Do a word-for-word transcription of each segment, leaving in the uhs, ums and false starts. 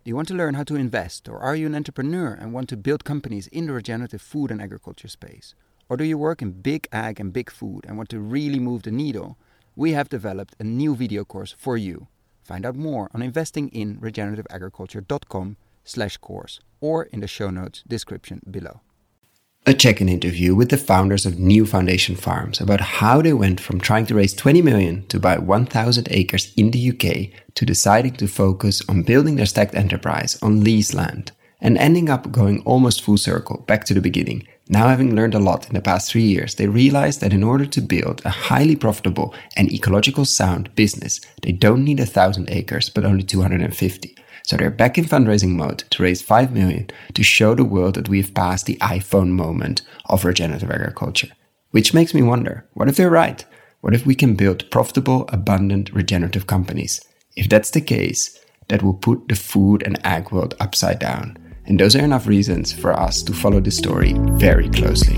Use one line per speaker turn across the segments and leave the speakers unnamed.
Do you want to learn how to invest, or are you an entrepreneur and want to build companies in the regenerative food and agriculture space? Or do you work in big ag and big food and want to really move the needle? We have developed a new video course for you. Find out more on investinginregenerativeagriculture.com slash course or in the show notes description below. A check-in interview with the founders of New Foundation Farms about how they went from trying to raise twenty million to buy one thousand acres in the U K to deciding to focus on building their stacked enterprise on leased land and ending up going almost full circle back to the beginning. Now, having learned a lot in the past three years, they realized that in order to build a highly profitable and ecological sound business, they don't need a thousand acres, but only two hundred fifty. So they're back in fundraising mode to raise five million to show the world that we've passed the iPhone moment of regenerative agriculture. Which makes me wonder, what if they're right? What if we can build profitable, abundant, regenerative companies? If that's the case, that will put the food and ag world upside down. And those are enough reasons for us to follow this story very closely.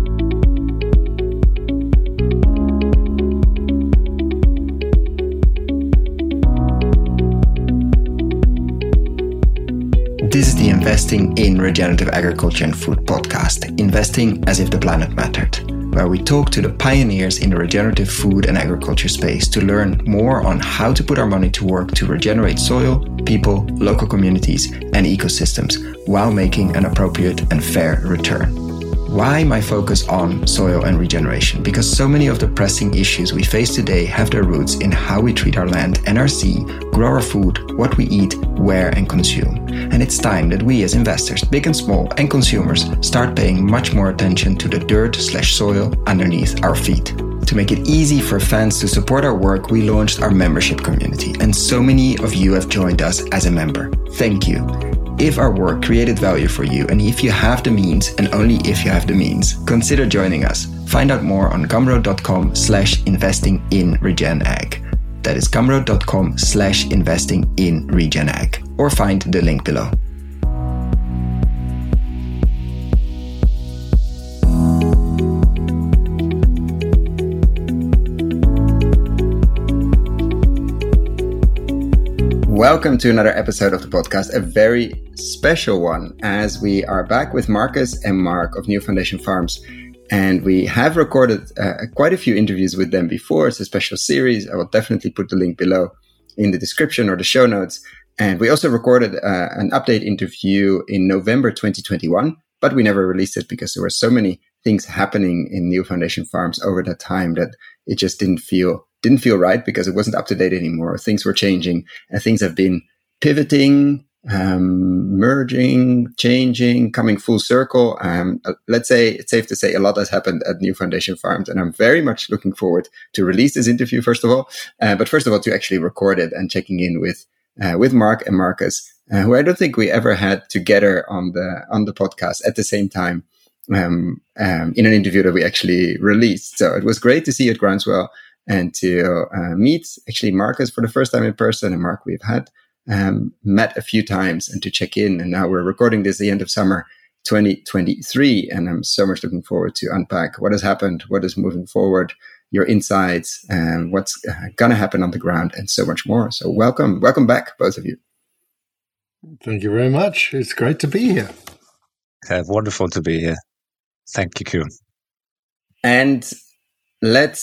This is the Investing in Regenerative Agriculture and Food podcast, Investing as if the planet mattered, where we talk to the pioneers in the regenerative food and agriculture space to learn more on how to put our money to work to regenerate soil, people, local communities, and ecosystems while making an appropriate and fair return. Why my focus on soil and regeneration? Because so many of the pressing issues we face today have their roots in how we treat our land and our sea, grow our food, what we eat, where and consume. And it's time that we as investors, big and small, and consumers start paying much more attention to the dirt slash soil underneath our feet. To make it easy for fans to support our work, we launched our membership community, and so many of you have joined us as a member. Thank you. If our work created value for you, and if you have the means, and only if you have the means, consider joining us. Find out more on gumroad.com slash investing in regen ag. That is gumroad.com slash investing in regen ag. Or find the link below. Welcome to another episode of the podcast, a very special one, as we are back with Marcus and Mark of New Foundation Farms. And we have recorded uh, quite a few interviews with them before. It's a special series. I will definitely put the link below in the description or the show notes. And we also recorded uh, an update interview in November twenty twenty-one, but we never released it because there were so many things happening in New Foundation Farms over that time that it just didn't feel didn't feel right because it wasn't up to date anymore. Things were changing and things have been pivoting, um, merging, changing, coming full circle. Um, let's say it's safe to say a lot has happened at New Foundation Farms, and I'm very much looking forward to release this interview, first of all, uh, but first of all, to actually record it and checking in with, uh, with Mark and Marcus, uh, who I don't think we ever had together on the, on the podcast at the same time, um, um, in an interview that we actually released. So it was great to see you at Groundswell and to uh, meet actually Marcus for the first time in person. And Mark, we've had um, met a few times, and to check in. And now we're recording this at the end of summer twenty twenty-three. And I'm so much looking forward to unpack what has happened, what is moving forward, your insights, and what's going to happen on the ground, and so much more. So welcome, welcome back, both of you.
Thank you very much. It's great to be here.
Uh, wonderful to be here. Thank you, Kieran.
And let's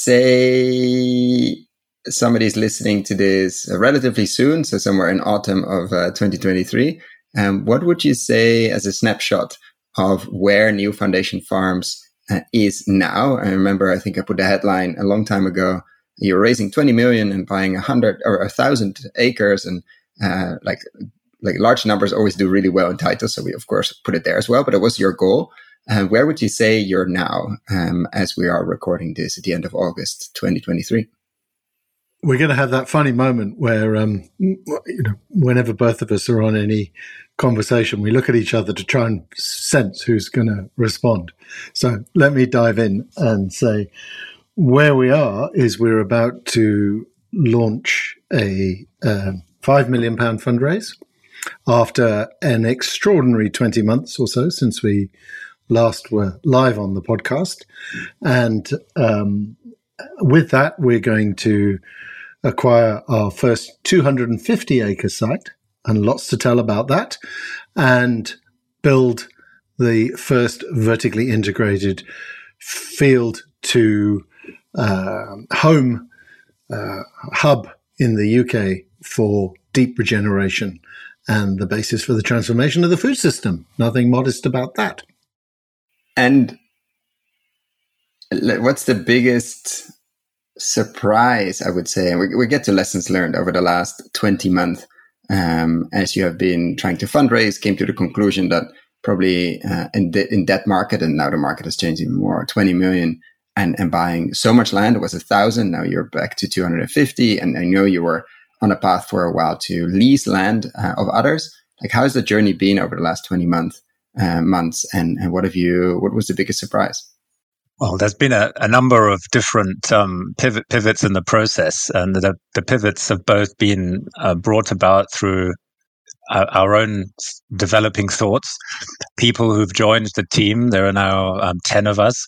say somebody's listening to this relatively soon, so somewhere in autumn of uh, twenty twenty-three. Um, what would you say as a snapshot of where New Foundation Farms uh, is now? I remember, I think I put the headline a long time ago. You're raising twenty million and buying a hundred or a thousand acres, and uh, like like large numbers always do really well in titles. So we of course put it there as well. But it was your goal. Uh, where would you say you're now, um, as we are recording this at the end of August twenty twenty-three?
We're going to have that funny moment where, um, you know, whenever both of us are on any conversation, we look at each other to try and sense who's going to respond. So let me dive in and say where we are is we're about to launch a uh, five million pounds fundraise after an extraordinary twenty months or so since we last were live on the podcast. And um, with that, we're going to acquire our first two hundred fifty acre site and lots to tell about that, and build the first vertically integrated field to uh, home uh, hub in the U K for deep regeneration and the basis for the transformation of the food system. Nothing modest about that.
And what's the biggest surprise, I would say, and we, we get to lessons learned over the last twenty months, um, as you have been trying to fundraise, came to the conclusion that probably uh, in, the, in that market, and now the market has changed even more, twenty million, and, and buying so much land, it was a thousand, now you're back to two hundred fifty, and I know you were on a path for a while to lease land uh, of others. Like, how's the journey been over the last twenty months, uh, months, and, and what have you, what was the biggest surprise?
Well, there's been a, a number of different um, pivot, pivots in the process, and the, the pivots have both been uh, brought about through our, our own developing thoughts, people who've joined the team. There are now um, ten of us.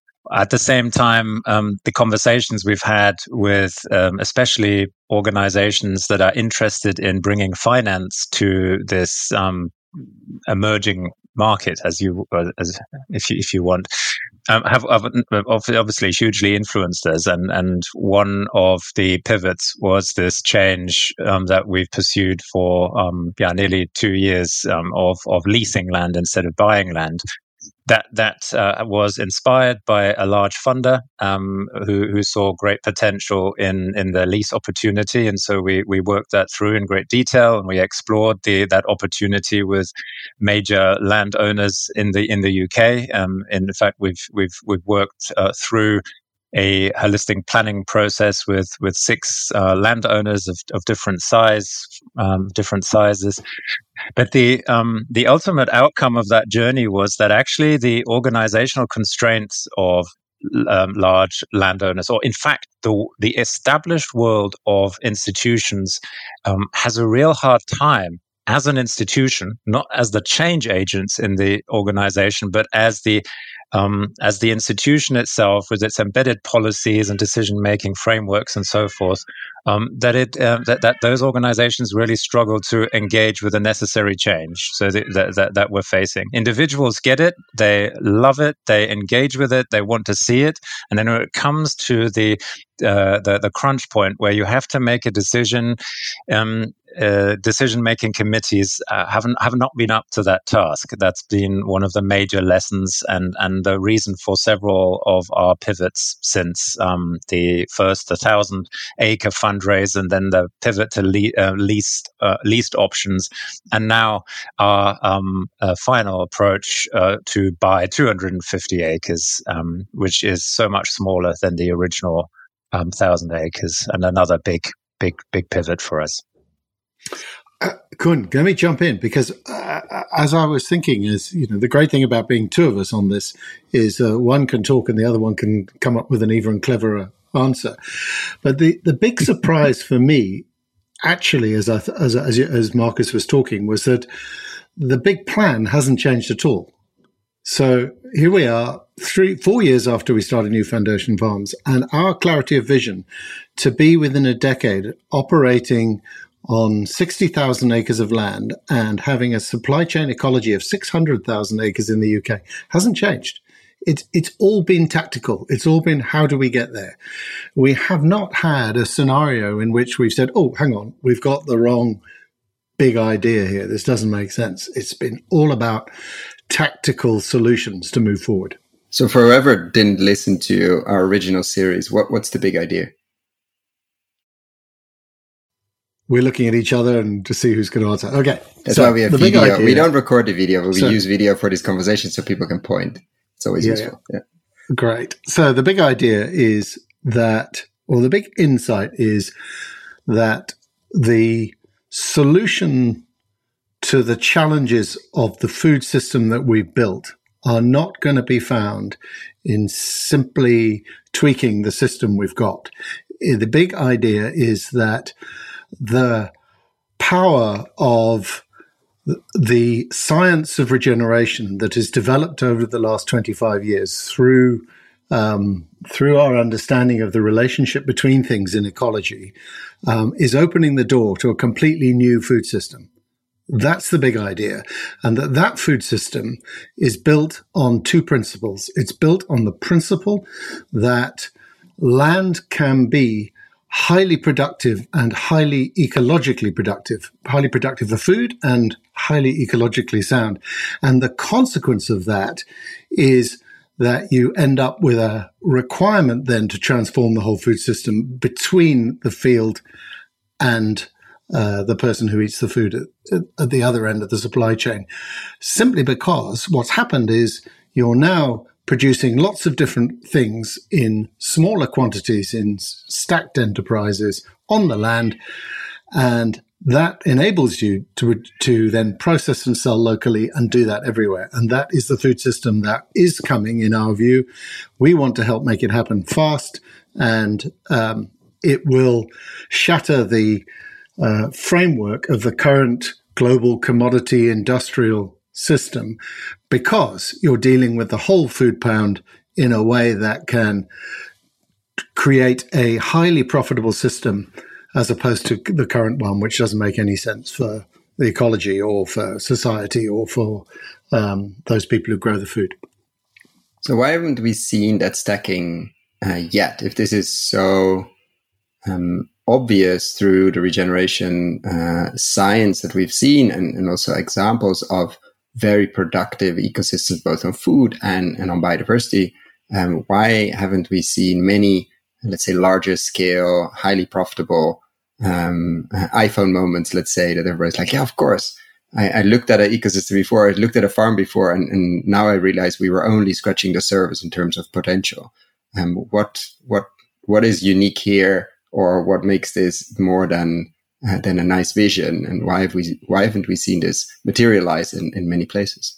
At the same time, um, the conversations we've had with um, especially organizations that are interested in bringing finance to this um, emerging market, as you, as if you, if you want, um, have, have obviously hugely influenced us. And, and one of the pivots was this change um, that we've pursued for um, yeah nearly two years um, of of leasing land instead of buying land. That that uh, was inspired by a large funder um, who who saw great potential in in the lease opportunity, and so we we worked that through in great detail, and we explored the that opportunity with major landowners in the in the U K. Um, in fact, we've we've we've worked uh, through a holistic planning process with with six uh, landowners of of different size, um, different sizes. But the um, the ultimate outcome of that journey was that actually the organizational constraints of um, large landowners, or in fact the the established world of institutions, um, has a real hard time as an institution, not as the change agents in the organization, but as the um, as the institution itself, with its embedded policies and decision-making frameworks and so forth, um, that it uh, that, that those organizations really struggle to engage with the necessary change. So that, that that we're facing, individuals get it, they love it, they engage with it, they want to see it, and then when it comes to the uh, the the crunch point where you have to make a decision. Um, Uh, decision-making committees uh, haven't have not been up to that task. That's been one of the major lessons, and and the reason for several of our pivots since um, the first one thousand acre fundraise, and then the pivot to le- uh, leased uh, leased options, and now our um, uh, final approach uh, to buy two hundred fifty acres, um, which is so much smaller than the original um, one thousand acres, and another big big big pivot for us.
Uh, Kun, let me jump in, because uh, as I was thinking, is you know the great thing about being two of us on this is uh, one can talk and the other one can come up with an even cleverer answer. But the, the big surprise for me, actually, as I th- as as as Marcus was talking, was that the big plan hasn't changed at all. So here we are, three, four years after we started New Foundation Farms, and our clarity of vision to be within a decade operating on sixty thousand acres of land and having a supply chain ecology of six hundred thousand acres in the U K hasn't changed. It's, it's all been tactical. It's all been, how do we get there? We have not had a scenario in which we've said, oh, hang on, we've got the wrong big idea here. This doesn't make sense. It's been all about tactical solutions to move forward.
So for whoever didn't listen to our original series, what, what's the big idea?
We're looking at each other and to see who's going to answer. Okay.
That's
so
why we have
the
video.
Idea,
we don't record the video, but we
so,
use video for this conversation so people can point. It's always
yeah,
useful. Yeah.
Great. So the big idea is that, or the big insight is that the solution to the challenges of the food system that we've built are not going to be found in simply tweaking the system we've got. The big idea is that the power of the science of regeneration that has developed over the last twenty-five years through um, through our understanding of the relationship between things in ecology um, is opening the door to a completely new food system. That's the big idea. And that that food system is built on two principles. It's built on the principle that land can be highly productive and highly ecologically productive, highly productive for food and highly ecologically sound. And the consequence of that is that you end up with a requirement then to transform the whole food system between the field and Uh, the person who eats the food at, at the other end of the supply chain, simply because what's happened is you're now producing lots of different things in smaller quantities in stacked enterprises on the land, and that enables you to to then process and sell locally and do that everywhere. And that is the food system that is coming, in our view. We want to help make it happen fast, and um, it will shatter the Uh, framework of the current global commodity industrial system, because you're dealing with the whole food pound in a way that can create a highly profitable system as opposed to the current one, which doesn't make any sense for the ecology or for society or for um, those people who grow the food.
So why haven't we seen that stacking uh, yet? If this is so um, obvious through the regeneration uh, science that we've seen, and, and also examples of very productive ecosystems, both on food and, and on biodiversity, um, why haven't we seen many, let's say, larger scale, highly profitable um, iPhone moments, let's say, that everybody's like, yeah, of course. I, I looked at an ecosystem before, I looked at a farm before, and, and now I realized we were only scratching the surface in terms of potential. Um, what what what is unique here? Or what makes this more than uh, than a nice vision, and why have we why haven't we seen this materialize in, in many places?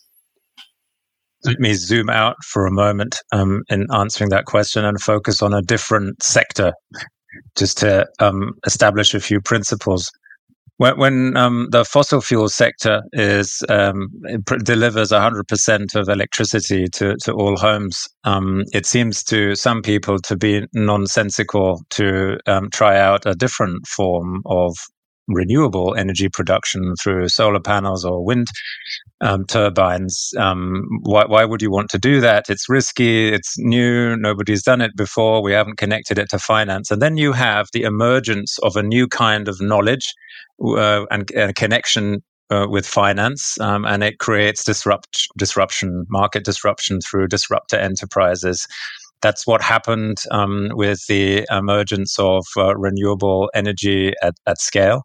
Let me zoom out for a moment um, in answering that question and focus on a different sector, just to um, establish a few principles. When, when um, the fossil fuel sector is um, pr- delivers one hundred percent of electricity to, to all homes, um, it seems to some people to be nonsensical to um, try out a different form of renewable energy production through solar panels or wind um, turbines. Um, why, why would you want to do that? It's risky, it's new, nobody's done it before, we haven't connected it to finance. And then you have the emergence of a new kind of knowledge uh, and, and a connection uh, with finance, um, and it creates disrupt, disruption, market disruption through disruptor enterprises. That's what happened um, with the emergence of uh, renewable energy at, at scale.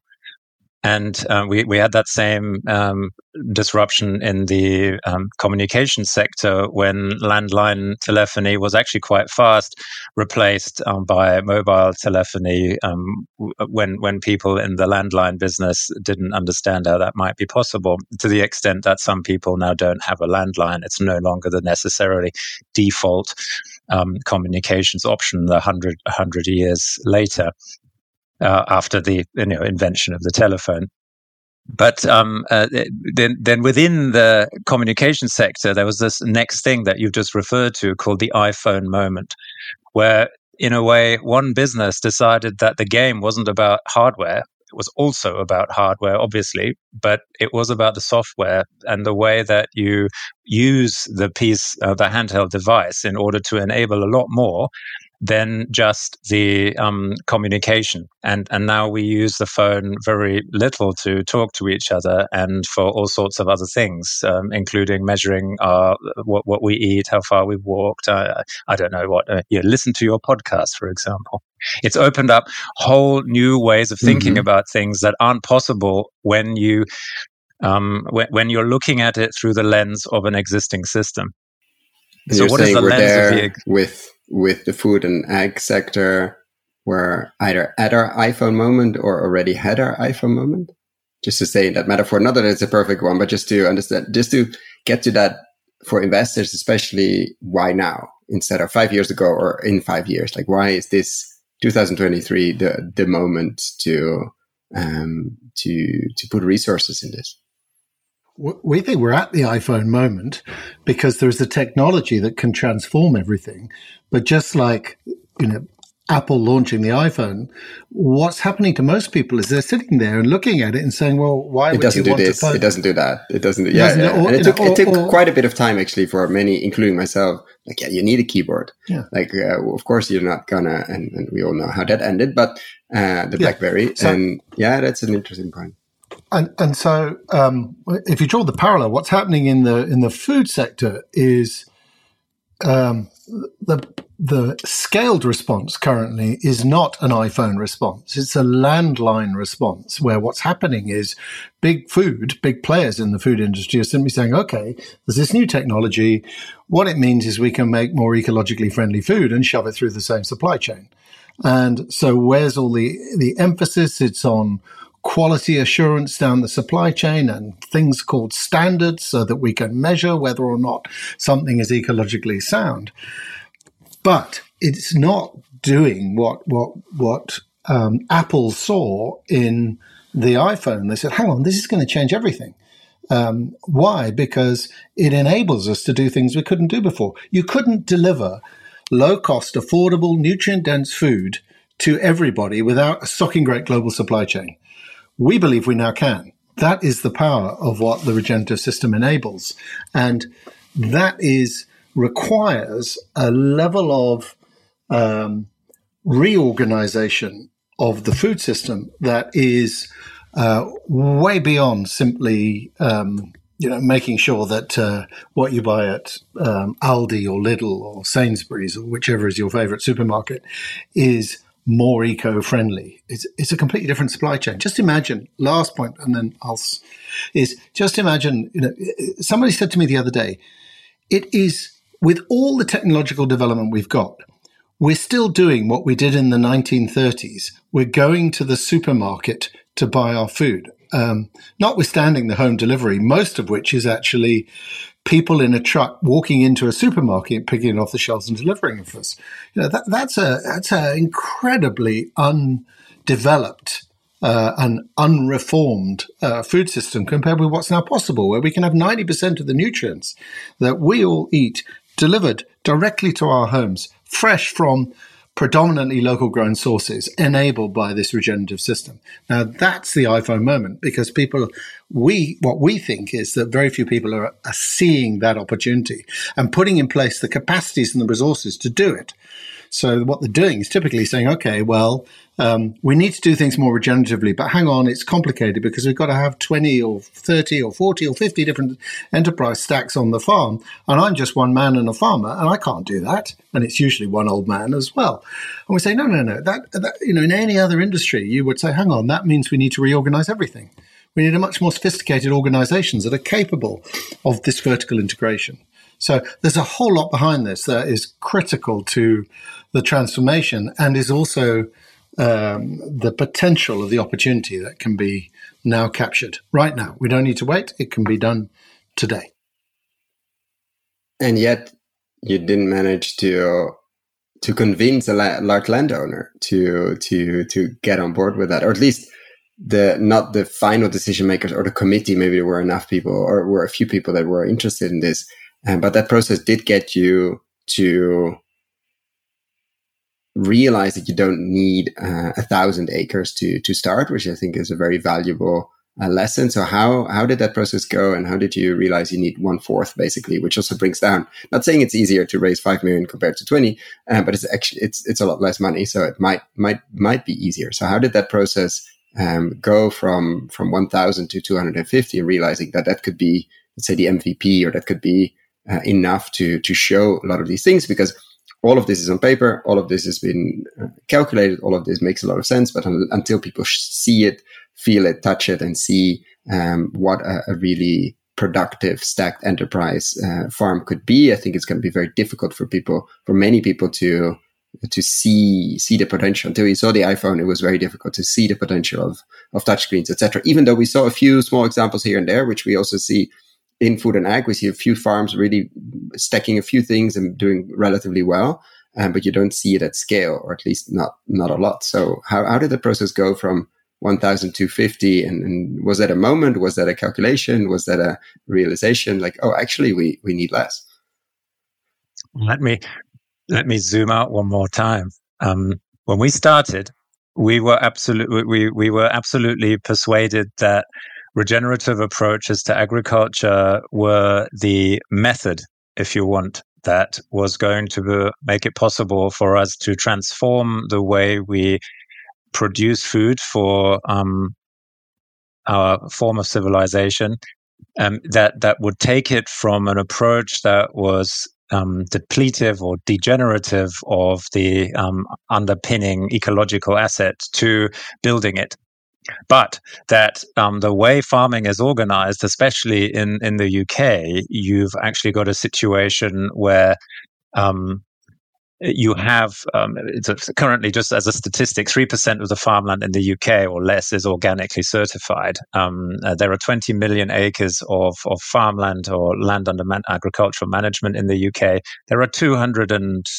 And uh, we, we had that same um, disruption in the um, communication sector when landline telephony was actually quite fast replaced um, by mobile telephony um, when when people in the landline business didn't understand how that might be possible, to the extent that some people now don't have a landline. It's no longer the necessarily default um, communications option the hundred, hundred years later. Uh, after the you know invention of the telephone. But um, uh, then, then within the communication sector, there was this next thing that you just referred to called the iPhone moment, where in a way one business decided that the game wasn't about hardware. It was also about hardware, obviously, but it was about the software and the way that you use the piece, uh, the handheld device, in order to enable a lot more than just the um, communication. And and now we use the phone very little to talk to each other and for all sorts of other things, um, including measuring our, what, what we eat, how far we've walked. Uh, I don't know what, uh, you know, listen to your podcast, for example. It's opened up whole new ways of thinking mm-hmm. about things that aren't possible when you um, when, when you're looking at it through the lens of an existing system.
So you're what saying is the we're lens there of the with with the food and ag sector, we're either at our iPhone moment or already had our iPhone moment? Just to say that metaphor, not that it's a perfect one, but just to understand, just to get to that for investors, especially why now instead of five years ago or in five years? Like, why is this two thousand twenty-three the the moment to um, to to put resources in this?
We think we're at the iPhone moment because there's a technology that can transform everything. But just like, you know, Apple launching the iPhone, what's happening to most people is they're sitting there and looking at it and saying, well, why
it
would
doesn't
you
do
want
this,
to phone?
It doesn't do that. It doesn't do,
it
yeah.
doesn't
yeah.
do, or,
and it took,
know,
it took
or,
quite a bit of time actually for many, including myself. Like, yeah, you need a keyboard.
Yeah.
Like, uh, of course you're not gonna, and, and we all know how that ended, but uh, the
yeah.
BlackBerry.
So,
and yeah, that's an interesting point.
And and so um, if you draw the parallel, what's happening in the in the food sector is um, the the scaled response currently is not an iPhone response. It's a landline response where what's happening is big food, big players in the food industry are simply saying, okay, there's this new technology. What it means is we can make more ecologically friendly food and shove it through the same supply chain. And so where's all the, the emphasis? It's on quality assurance down the supply chain and things called standards so that we can measure whether or not something is ecologically sound. But it's not doing what what what um, Apple saw in the iPhone. They said, hang on, this is going to change everything. Um, why? Because it enables us to do things we couldn't do before. You couldn't deliver low-cost, affordable, nutrient-dense food to everybody without a stocking great global supply chain. We believe we now can. That is the power of what the regenerative system enables. And that is requires a level of um, reorganization of the food system that is uh, way beyond simply um, you know, making sure that uh, what you buy at um, Aldi or Lidl or Sainsbury's or whichever is your favorite supermarket is more eco-friendly. It's, it's a completely different supply chain. Just imagine, last point, and then I'll, is just imagine, you know, somebody said to me the other day, it is, with all the technological development we've got, we're still doing what we did in the nineteen thirties. We're going to the supermarket to buy our food, um, notwithstanding the home delivery, most of which is actually people in a truck walking into a supermarket, picking it off the shelves and delivering it for us. You know, that, that's a that's an incredibly undeveloped uh, and unreformed uh, food system compared with what's now possible, where we can have ninety percent of the nutrients that we all eat delivered directly to our homes, fresh from predominantly local grown sources, enabled by this regenerative system. Now, that's the iPhone moment, because people, we, what we think is that very few people are, are seeing that opportunity and putting in place the capacities and the resources to do it. So what they're doing is typically saying, okay, well, um, we need to do things more regeneratively, but hang on, it's complicated because we've got to have twenty or thirty or forty or fifty different enterprise stacks on the farm. And I'm just one man and a farmer, and I can't do that. And it's usually one old man as well. And we say, no, no, no, that, that you know, in any other industry, you would say, hang on, that means we need to reorganize everything. We need a much more sophisticated organizations that are capable of this vertical integration. So there's a whole lot behind this that is critical to the transformation and is also um, the potential of the opportunity that can be now captured right now. We don't need to wait. It can be done today.
And yet you didn't manage to to convince a la- large landowner to to to get on board with that, or at least the not the final decision makers or the committee. Maybe there were enough people or were a few people that were interested in this. Um, but that process did get you to realize that you don't need uh, a thousand acres to to start, which I think is a very valuable uh, lesson. So how how did that process go, and how did you realize you need one fourth basically, which also brings down? Not saying it's easier to raise five million compared to twenty, uh, but it's actually it's it's a lot less money, so it might might might be easier. So how did that process um, go from from one thousand to two hundred fifty, realizing that that could be, let's say, the M V P, or that could be Uh, enough to to show a lot of these things? Because all of this is on paper, all of this has been uh, calculated, all of this makes a lot of sense, but un- until people sh- see it, feel it, touch it, and see um, what a, a really productive stacked enterprise uh, farm could be, I think it's going to be very difficult for people, for many people to to see see the potential. Until you saw the iPhone, it was very difficult to see the potential of of touchscreens, et cetera. Even though we saw a few small examples here and there, which we also see in food and ag. We see a few farms really stacking a few things and doing relatively well, um, but you don't see it at scale, or at least not not a lot. So how, how did the process go from one thousand to fifty? And, and was that a moment? Was that a calculation? Was that a realization? Like, oh, actually, we, we need less.
Let me let me zoom out one more time. Um, When we started, we were absolutely we, we were absolutely persuaded that regenerative approaches to agriculture were the method, if you want, that was going to make it possible for us to transform the way we produce food for um, our form of civilization, um, that, that would take it from an approach that was um, depletive or degenerative of the um, underpinning ecological asset to building it. But that um, the way farming is organized, especially in, in the U K, you've actually got a situation where um, you have um, it's currently, just as a statistic, three percent of the farmland in the U K or less is organically certified. Um, uh, there are twenty million acres of, of farmland or land under man- agricultural management in the U K. There are two hundred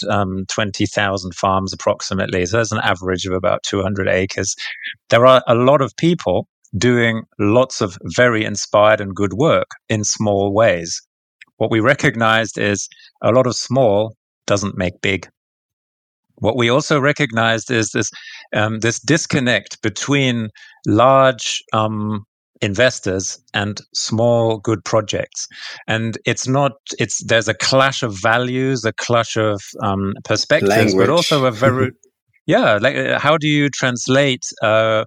twenty thousand farms approximately. So there's an average of about two hundred acres. There are a lot of people doing lots of very inspired and good work in small ways. What we recognized is a lot of small doesn't make big. What we also recognized is this um, this disconnect between large um, investors and small good projects, and it's not it's there's a clash of values, a clash of um, perspectives,
Language.
But also a very yeah. Like, how do you translate Uh,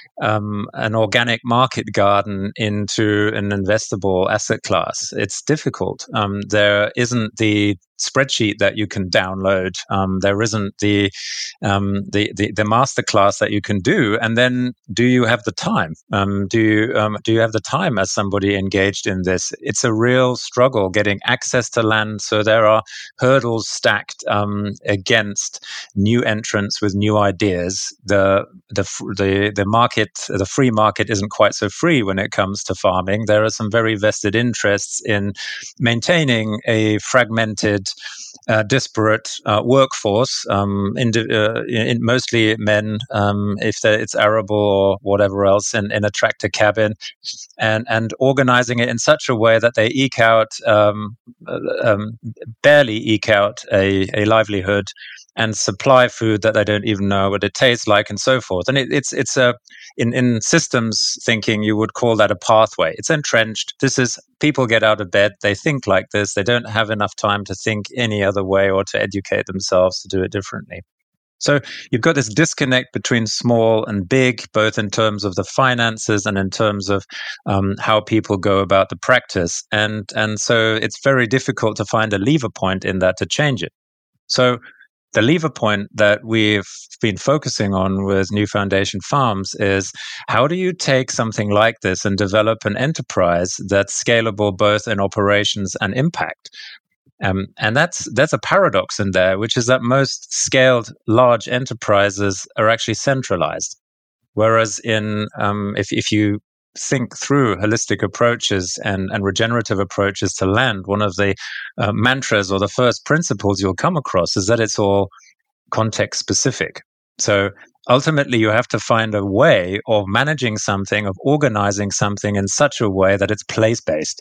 Um, an organic market garden into an investable asset class? It's difficult. Um, there isn't the spreadsheet that you can download. Um, there isn't the, um, the the the masterclass that you can do. And then, do you have the time? Um, do you um, do you have the time as somebody engaged in this? It's a real struggle getting access to land. So there are hurdles stacked um, against new entrants with new ideas. The the the the market. The free market isn't quite so free when it comes to farming. There are some very vested interests in maintaining a fragmented, uh, disparate uh, workforce, um, in, uh, in mostly men, um, if it's arable or whatever else, in, in a tractor cabin, and, and organizing it in such a way that they eke out, um, um, barely eke out a, a livelihood and supply food that they don't even know what it tastes like, and so forth. And it, it's it's a in in systems thinking, you would call that a pathway. It's entrenched. This is people get out of bed, they think like this. They don't have enough time to think any other way or to educate themselves to do it differently. So you've got this disconnect between small and big, both in terms of the finances and in terms of um, how people go about the practice. And and so it's very difficult to find a lever point in that to change it. So the lever point that we've been focusing on with New Foundation Farms is, how do you take something like this and develop an enterprise that's scalable both in operations and impact? Um, and that's that's a paradox in there, which is that most scaled large enterprises are actually centralized. Whereas in um, if if you think through holistic approaches and, and regenerative approaches to land, one of the uh, mantras or the first principles you'll come across is that it's all context specific. So ultimately, you have to find a way of managing something, of organizing something in such a way that it's place-based.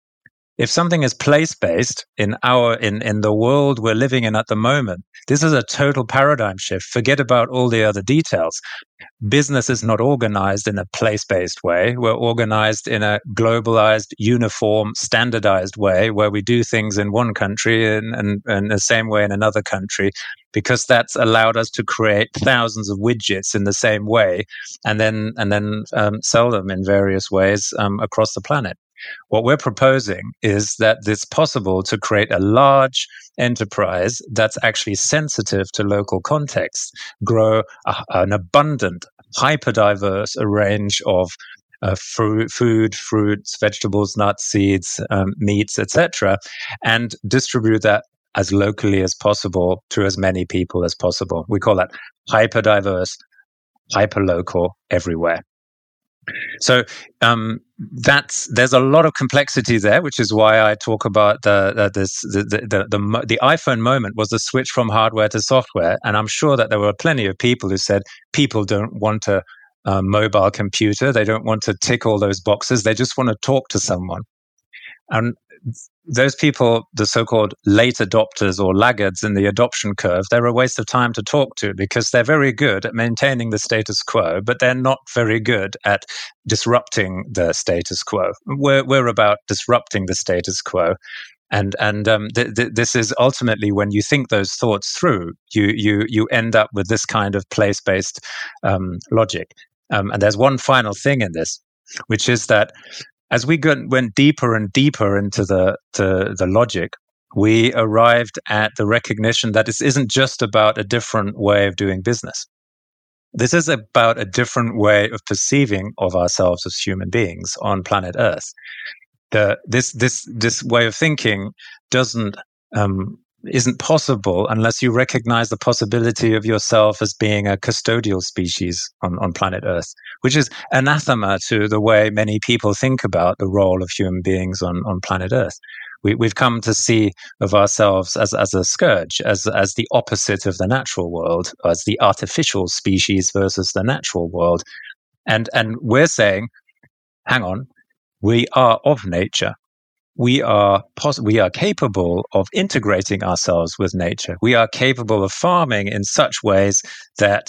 If something is place-based in our in, in the world we're living in at the moment, this is a total paradigm shift. Forget about all the other details. Business is not organized in a place-based way. We're organized in a globalized, uniform, standardized way where we do things in one country and, and, and the same way in another country, because that's allowed us to create thousands of widgets in the same way and then and then um, sell them in various ways um, across the planet. What we're proposing is that it's possible to create a large enterprise that's actually sensitive to local context, grow a, an abundant, hyper-diverse range of uh, fruit, food, fruits, vegetables, nuts, seeds, um, meats, et cetera, and distribute that as locally as possible to as many people as possible. We call that hyper-diverse, hyper-local, everywhere. So um, that's there's a lot of complexity there, which is why I talk about the, the this the the, the the the iPhone moment was the switch from hardware to software, and I'm sure that there were plenty of people who said people don't want a, a mobile computer, they don't want to tick all those boxes, they just want to talk to someone. And those people, the so-called late adopters or laggards in the adoption curve, they're a waste of time to talk to because they're very good at maintaining the status quo, but they're not very good at disrupting the status quo. We're, we're about disrupting the status quo. And and um, th- th- this is ultimately when you think those thoughts through, you you you end up with this kind of place-based um, logic. Um, and there's one final thing in this, which is that as we got, went deeper and deeper into the, the the logic, we arrived at the recognition that this isn't just about a different way of doing business. This is about a different way of perceiving of ourselves as human beings on planet Earth. The, this this this way of thinking doesn't um, isn't possible unless you recognize the possibility of yourself as being a custodial species on, on planet Earth, which is anathema to the way many people think about the role of human beings on, on planet Earth. We, we've come to see of ourselves as, as a scourge, as, as the opposite of the natural world, as the artificial species versus the natural world. And, and we're saying, hang on, we are of nature. We are pos- we are capable of integrating ourselves with nature. We are capable of farming in such ways that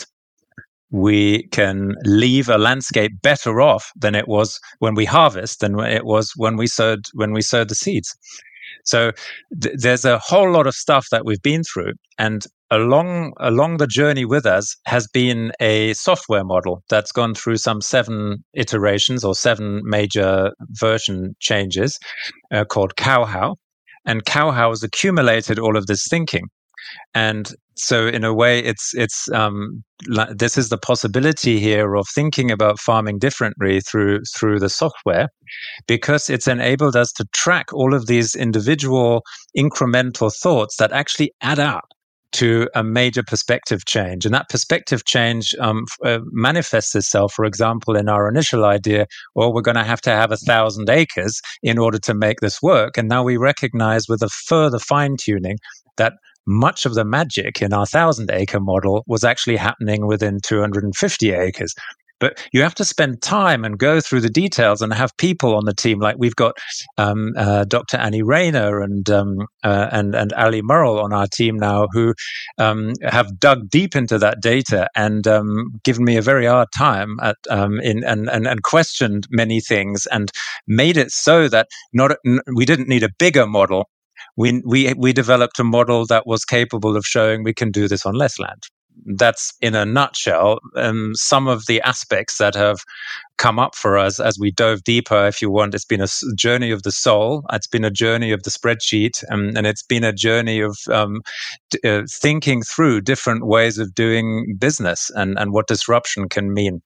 we can leave a landscape better off than it was when we harvest than it was when we sowed when we sowed the seeds. So th- there's a whole lot of stuff that we've been through, and along along the journey with us has been a software model that's gone through some seven iterations or seven major version changes uh, called Cowhow. And Cowhow has accumulated all of this thinking. And so in a way, it's it's um, this is the possibility here of thinking about farming differently through through the software, because it's enabled us to track all of these individual incremental thoughts that actually add up to a major perspective change. And that perspective change um, uh, manifests itself, for example, in our initial idea, well, we're going to have to have a thousand acres in order to make this work. And now we recognize with a further fine-tuning that much of the magic in our thousand acre model was actually happening within two hundred fifty acres. But you have to spend time and go through the details and have people on the team. Like we've got um, uh, Doctor Annie Rayner and um, uh, and and Ali Murrell on our team now, who um, have dug deep into that data and um, given me a very hard time at um, in and, and and questioned many things and made it so that not n- we didn't need a bigger model. We we we developed a model that was capable of showing we can do this on less land. That's, in a nutshell, um, some of the aspects that have come up for us as we dove deeper, if you want. It's been a journey of the soul. It's been a journey of the spreadsheet. Um, and it's been a journey of um, d- uh, thinking through different ways of doing business and, and what disruption can mean.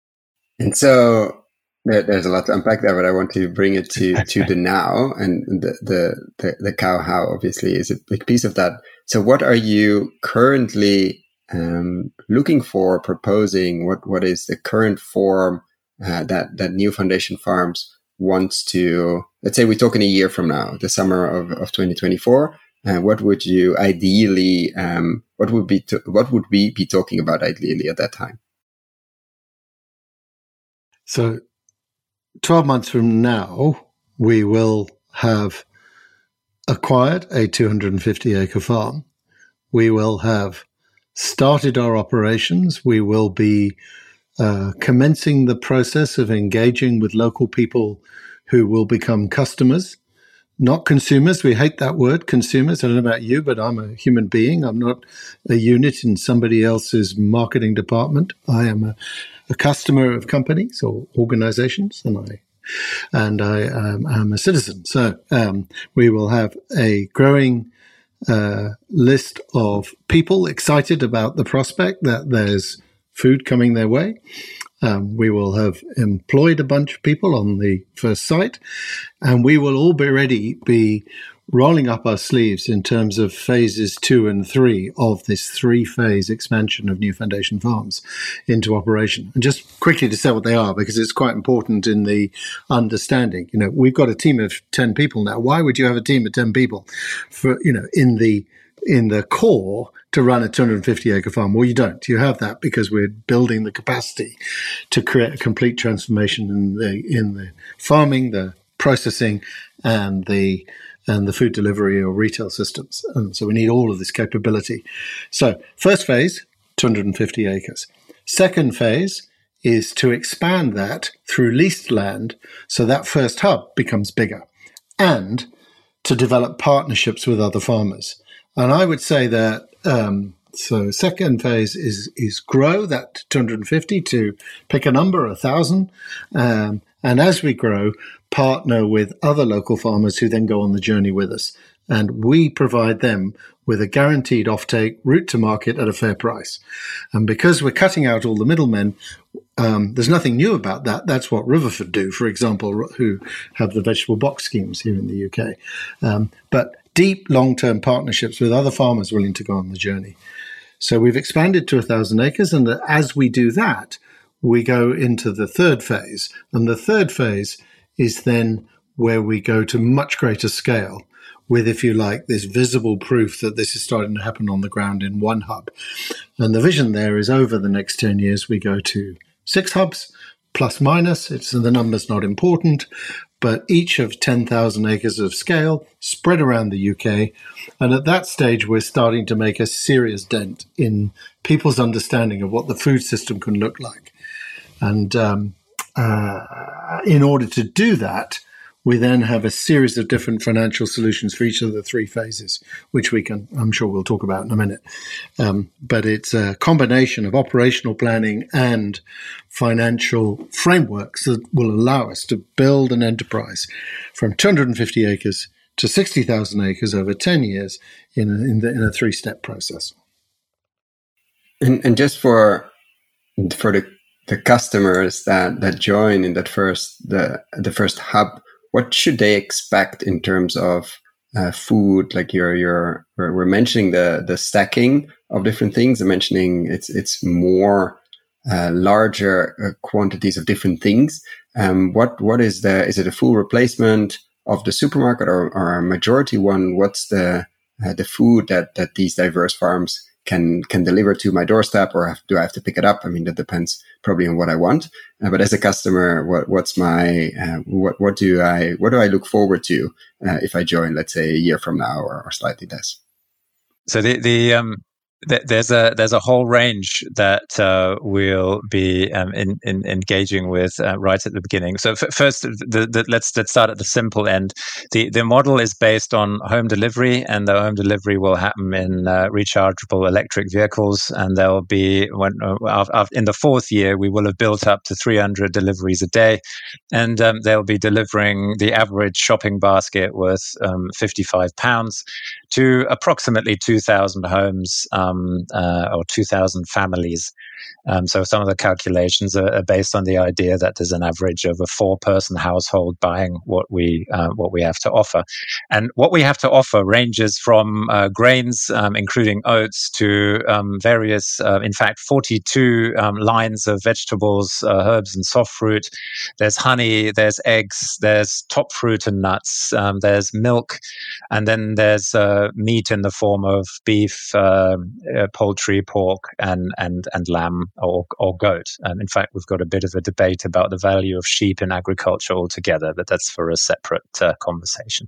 And so there, there's a lot to unpack there, but I want to bring it to, to the now. And the, the, the, the Cowhow, obviously, is a big piece of that. So what are you currently Um, looking for, proposing? What what is the current form uh, that that New Foundation Farms wants to? Let's say we talk in a year from now, the summer of, of twenty twenty-four. Uh, what would you ideally? Um, what would be to, what would we be talking about ideally at that time?
So, twelve months from now, we will have acquired a two hundred fifty acre farm. We will have started our operations. We will be uh, commencing the process of engaging with local people who will become customers, not consumers. We hate that word, consumers. I don't know about you, but I'm a human being. I'm not a unit in somebody else's marketing department. I am a, a customer of companies or organizations, and I and I um, am a citizen. So um, we will have a growing Uh, list of people excited about the prospect that there's food coming their way. Um, we will have employed a bunch of people on the first site, and we will already be rolling up our sleeves in terms of phases two and three of this three-phase expansion of New Foundation Farms into operation. And just quickly to say what they are, because it's quite important in the understanding. You know, we've got a team of ten people now. Why would you have a team of ten people for, you know, in the in the core to run a two hundred fifty acre farm? Well, you don't. You have that because we're building the capacity to create a complete transformation in the in the farming, the processing and the and the food delivery or retail systems. And so we need all of this capability. So first phase, two hundred fifty acres. Second phase is to expand that through leased land so that first hub becomes bigger, and to develop partnerships with other farmers. And I would say that, um, so second phase is is grow that two hundred fifty to pick a number, one thousand. Um, and as we grow, partner with other local farmers who then go on the journey with us. And we provide them with a guaranteed offtake route to market at a fair price. And because we're cutting out all the middlemen, um, there's nothing new about that. That's what Riverford do, for example, who have the vegetable box schemes here in the U K. Um, but deep long-term partnerships with other farmers willing to go on the journey. So we've expanded to one thousand acres. And as we do that, we go into the third phase. And the third phase is then where we go to much greater scale with, if you like, this visible proof that this is starting to happen on the ground in one hub. And the vision there is over the next ten years, we go to six hubs, plus minus. It's the number's not important, but each of ten thousand acres of scale spread around the U K. And at that stage, we're starting to make a serious dent in people's understanding of what the food system can look like. And um, uh, in order to do that, we then have a series of different financial solutions for each of the three phases, which we can, I'm sure we'll talk about in a minute. Um, but it's a combination of operational planning and financial frameworks that will allow us to build an enterprise from two hundred fifty acres to sixty thousand acres over ten years in a, in, the, in a three-step process.
And, and just for for the, the customers that, that join in that first the the first hub, what should they expect in terms of uh, food? Like you're, you're, we're, we're mentioning the the stacking of different things. I'm mentioning it's it's more uh, larger uh, quantities of different things. Um, what what is the is it a full replacement of the supermarket or, or a majority one? What's the uh, the food that that these diverse farms can can deliver to my doorstep, or have, do I have to pick it up? I mean, that depends probably on what I want. Uh, but as a customer, what what's my uh, what what do I what do I look forward to uh, if I join, let's say, a year from now or, or slightly less?
So the the um th- there's a there's a whole range that uh, we'll be um, in, in engaging with uh, right at the beginning. So f- first, the, the, let's let's start at the simple end. The the model is based on home delivery, and the home delivery will happen in uh, rechargeable electric vehicles, and there will be when uh, in the fourth year we will have built up to three hundred deliveries a day, and um, they'll be delivering the average shopping basket worth um, fifty-five pounds to approximately two thousand homes um, uh, or two thousand families. Um, so some of the calculations are, are based on the idea that there's an average of a four-person household buying what we uh, what we have to offer, and what we have to offer ranges from uh, grains, um, including oats, to um, various, uh, in fact, forty-two um, lines of vegetables, uh, herbs, and soft fruit. There's honey, there's eggs, there's top fruit and nuts, um, there's milk, and then there's uh, meat in the form of beef, uh, uh, poultry, pork, and and and lamb. Or, or goat. Um, in fact, we've got a bit of a debate about the value of sheep in agriculture altogether, but that's for a separate uh, conversation.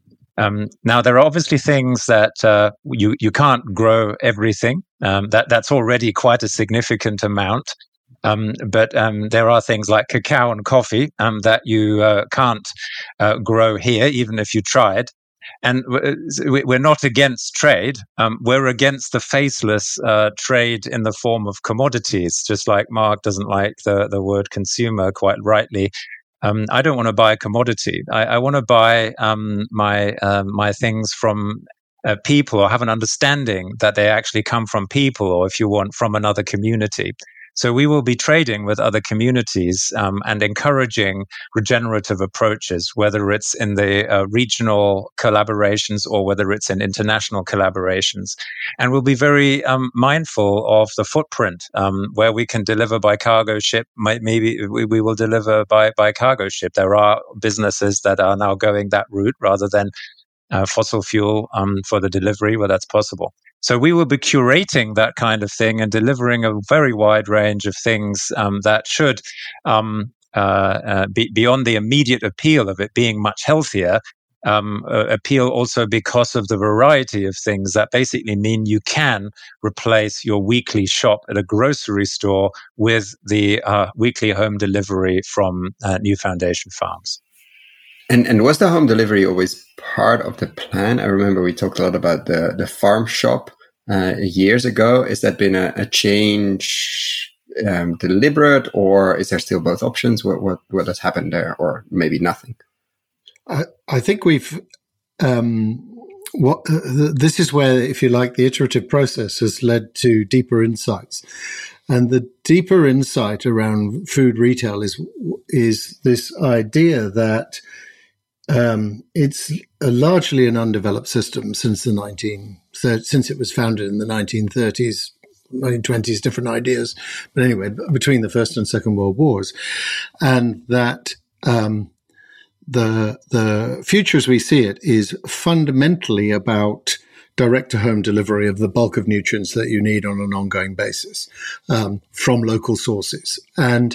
Um, now, there are obviously things that uh, you you can't grow everything. Um, that that's already quite a significant amount. Um, but um, there are things like cacao and coffee um, that you uh, can't uh, grow here, even if you tried. And we're not against trade. Um, we're against the faceless uh, trade in the form of commodities, just like Mark doesn't like the, the word consumer, quite rightly. Um, I don't want to buy a commodity. I, I want to buy um, my uh, my things from uh, people, or have an understanding that they actually come from people, or if you want, from another community. So we will be trading with other communities um, and encouraging regenerative approaches, whether it's in the uh, regional collaborations or whether it's in international collaborations. And we'll be very um, mindful of the footprint, um, where we can deliver by cargo ship. Maybe we, we will deliver by, by cargo ship. There are businesses that are now going that route rather than uh, fossil fuel um, for the delivery where that's possible. So we will be curating that kind of thing and delivering a very wide range of things um, that should um, uh, uh, be, beyond the immediate appeal of it being much healthier, um, uh, appeal also because of the variety of things that basically mean you can replace your weekly shop at a grocery store with the uh, weekly home delivery from uh, New Foundation Farms.
And and was the home delivery always part of the plan? I remember we talked a lot about the, the farm shop uh, years ago. Has that been a, a change um, deliberate, or is there still both options? What what what has happened there, or maybe nothing?
I, I think we've um, what uh, this is where, if you like, the iterative process has led to deeper insights, and the deeper insight around food retail is is this idea that Um, it's a largely an undeveloped system since the nineteen since it was founded in the nineteen thirties, nineteen twenties, different ideas, but anyway, between the First and Second World Wars, and that um, the the future as we see it is fundamentally about direct-to-home delivery of the bulk of nutrients that you need on an ongoing basis um, from local sources. And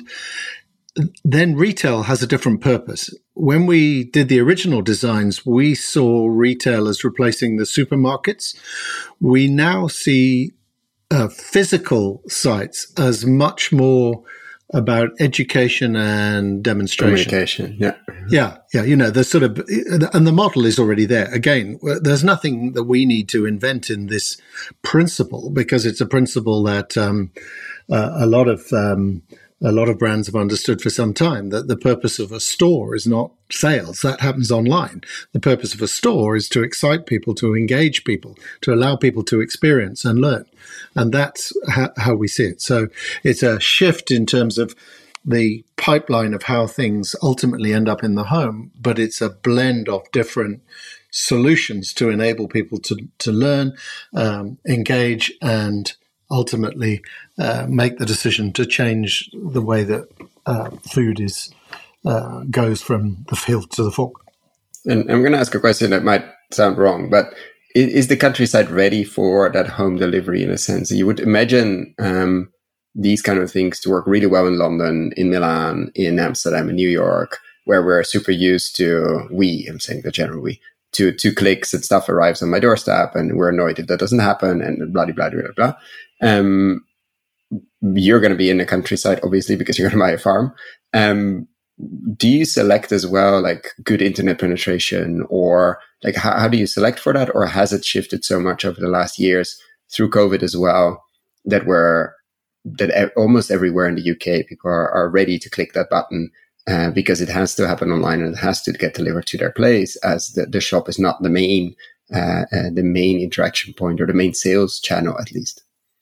then retail has a different purpose. When we did the original designs, we saw retail as replacing the supermarkets. We now see uh, physical sites as much more about education and demonstration.
Communication, yeah.
Yeah, yeah. You know, the sort of, and the model is already there. Again, there's nothing that we need to invent in this principle, because it's a principle that um, uh, a lot of um, a lot of brands have understood for some time, that the purpose of a store is not sales. That happens online. The purpose of a store is to excite people, to engage people, to allow people to experience and learn. And that's ha- how we see it. So it's a shift in terms of the pipeline of how things ultimately end up in the home, but it's a blend of different solutions to enable people to, to learn, um, engage, and ultimately uh, make the decision to change the way that uh, food is uh, goes from the field to the fork.
And I'm going to ask a question that might sound wrong, but is, is the countryside ready for that home delivery in a sense? You would imagine um, these kind of things to work really well in London, in Milan, in Amsterdam, in New York, where we're super used to, we, I'm saying the general we, to two clicks and stuff arrives on my doorstep, and we're annoyed if that doesn't happen, and blah, blah, blah, blah, blah. Um, you're going to be in the countryside, obviously, because you're going to buy a farm. Um, do you select as well, like good internet penetration, or like how, how do you select for that? Or has it shifted so much over the last years through COVID as well that we're, that almost everywhere in the U K, people are, are ready to click that button uh, because it has to happen online and it has to get delivered to their place, as the, the shop is not the main, uh, uh, the main interaction point or the main sales channel, at least.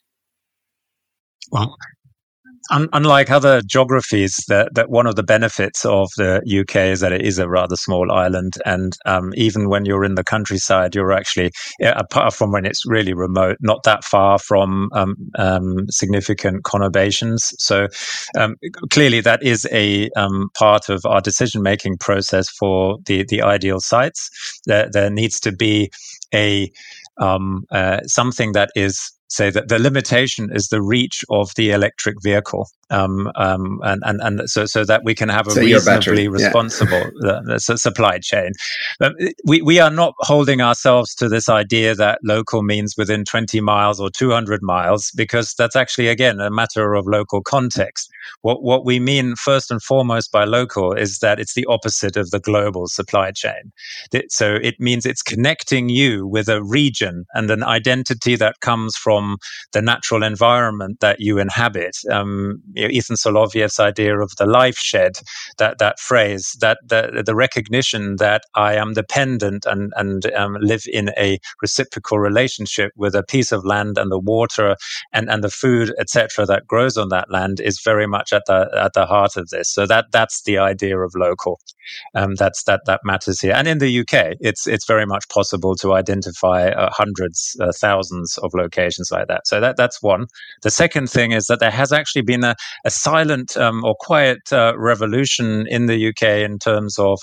Well, un- unlike other geographies, that, that one of the benefits of the U K is that it is a rather small island, and um, even when you're in the countryside, you're actually, yeah, apart from when it's really remote, not that far from um, um, significant conurbations. So um, clearly, that is a um, part of our decision-making process for the the ideal sites. There, there needs to be a um, uh, something that is, say that the limitation is the reach of the electric vehicle, um, um, and, and, and so, so that we can have a
so
reasonably
yeah.
responsible uh, supply chain. Um, we, we are not holding ourselves to this idea that local means within twenty miles or two hundred miles, because that's actually, again, a matter of local context. What, what we mean first and foremost by local is that it's the opposite of the global supply chain. So it means it's connecting you with a region and an identity that comes from the natural environment that you inhabit. Um, you know, Ethan Solovyev's idea of the life shed, that that phrase, that the, the recognition that I am dependent and and um, live in a reciprocal relationship with a piece of land and the water and, and the food, et cetera, that grows on that land is very much at the at the heart of this. So that that's the idea of local. Um, that's that that matters here. And in the U K, it's it's very much possible to identify uh, hundreds, uh, thousands of locations like that. So that that's one. The second thing is that there has actually been a, a silent um, or quiet uh, revolution in the U K in terms of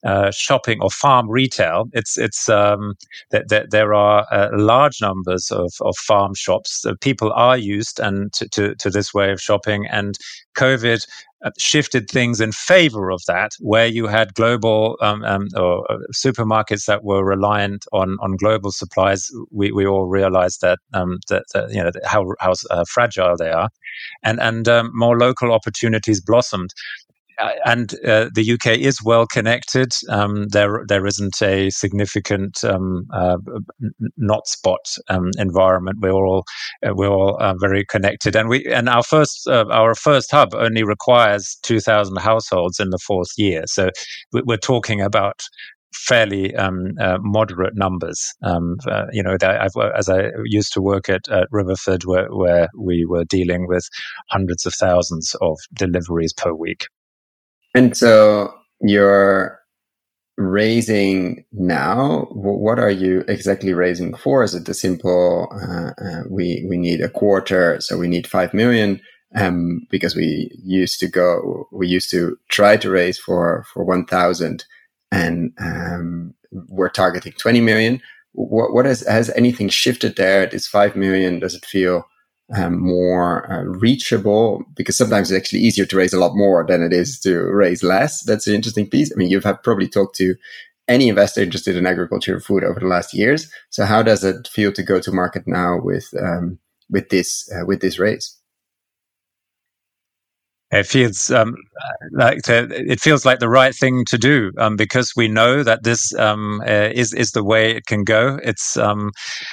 uh, shopping or farm retail. It's it's um, that, that there are uh, large numbers of, of farm shops. So people are used and to, to, to this way of shopping, and COVID shifted things in favor of that, where you had global um, um, or uh, supermarkets that were reliant on on global supplies. We we all realized that um, that, that you know how how uh, fragile they are, and and um, more local opportunities blossomed. Uh, and uh, the U K is well connected. Um, there, there isn't a significant um, uh, not spot um, environment. We're all, uh, we're all uh, very connected. And we, and our first, uh, our first hub only requires two thousand households in the fourth year. So we're talking about fairly um, uh, moderate numbers. Um, uh, you know, I've, as I used to work at, at Riverford, where, where we were dealing with hundreds of thousands of deliveries per week.
And so you're raising now. What are you exactly raising for? Is it the simple, uh, uh, we, we need a quarter, so we need five million, um, because we used to go, we used to try to raise for, for one thousand, and, um, we're targeting twenty million. What, what has, has anything shifted there? Is five million, does it feel Um, more uh, reachable? Because sometimes it's actually easier to raise a lot more than it is to raise less. That's an interesting piece. I mean, you've have probably talked to any investor interested in agriculture or food over the last years. So how does it feel to go to market now with um, with this uh, with this raise?
It feels um, like to, it feels like the right thing to do, um, because we know that this um, uh, is is the way it can go. It's um,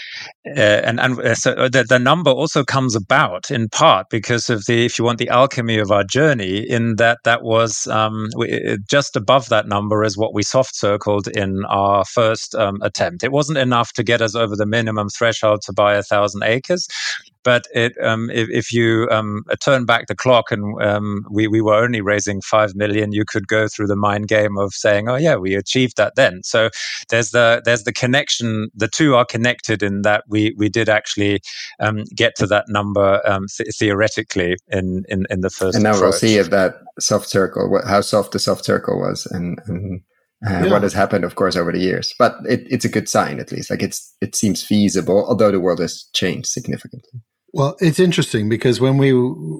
uh, and and uh, so the, the number also comes about in part because of the, if you want, the alchemy of our journey. In that that was um, we, just above that number is what we soft circled in our first um, attempt. It wasn't enough to get us over the minimum threshold to buy a thousand acres. But it, um, if, if you um, turn back the clock and um, we, we were only raising five million, you could go through the mind game of saying, "Oh yeah, we achieved that then." So there's the there's the connection. The two are connected in that we we did actually um, get to that number um, th- theoretically in, in in the first.
And now
approach.
We'll see if that soft circle, what, how soft the soft circle was, and. and Uh, yeah. What has happened, of course, over the years, but it, it's a good sign, at least. Like it's, it seems feasible, although the world has changed significantly.
Well, it's interesting because when we,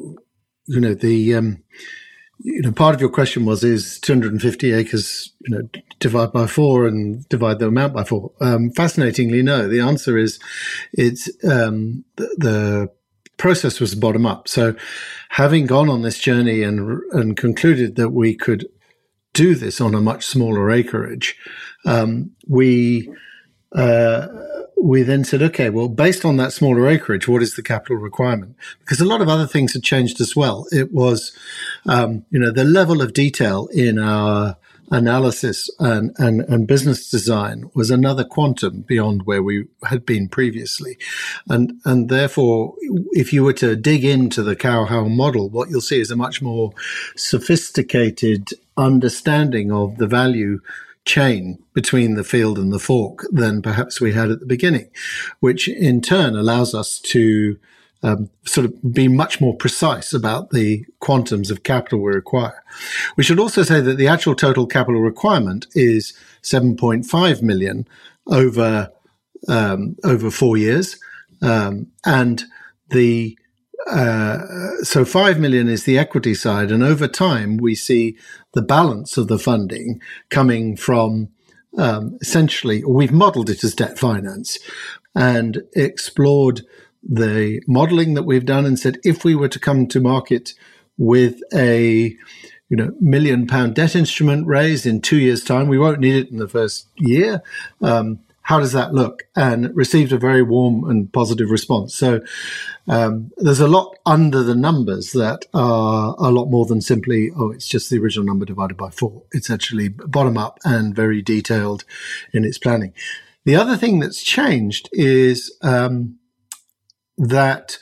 you know, the, um, you know, part of your question was, is two hundred fifty acres, you know, divide by four and divide the amount by four? Um, fascinatingly, no. The answer is, it's um, the, the process was bottom up. So, having gone on this journey and and concluded that we could do this on a much smaller acreage, um, we uh, we then said, okay, well, based on that smaller acreage, what is the capital requirement? Because a lot of other things had changed as well. It was, um, you know, the level of detail in our analysis and, and, and business design was another quantum beyond where we had been previously. And, and therefore, if you were to dig into the Cow-How model, what you'll see is a much more sophisticated understanding of the value chain between the field and the fork than perhaps we had at the beginning, which in turn allows us to Um, sort of be much more precise about the quantums of capital we require. We should also say that the actual total capital requirement is seven point five million over um, over four years, um, and the uh, so five million is the equity side, and over time we see the balance of the funding coming from um, essentially, we've modelled it as debt finance and explored the modeling that we've done and said, if we were to come to market with a, you know, million pound debt instrument raised in two years' time, we won't need it in the first year. Um, how does that look? And received a very warm and positive response. So um, there's a lot under the numbers that are a lot more than simply, oh, it's just the original number divided by four. It's actually bottom up and very detailed in its planning. The other thing that's changed is um, that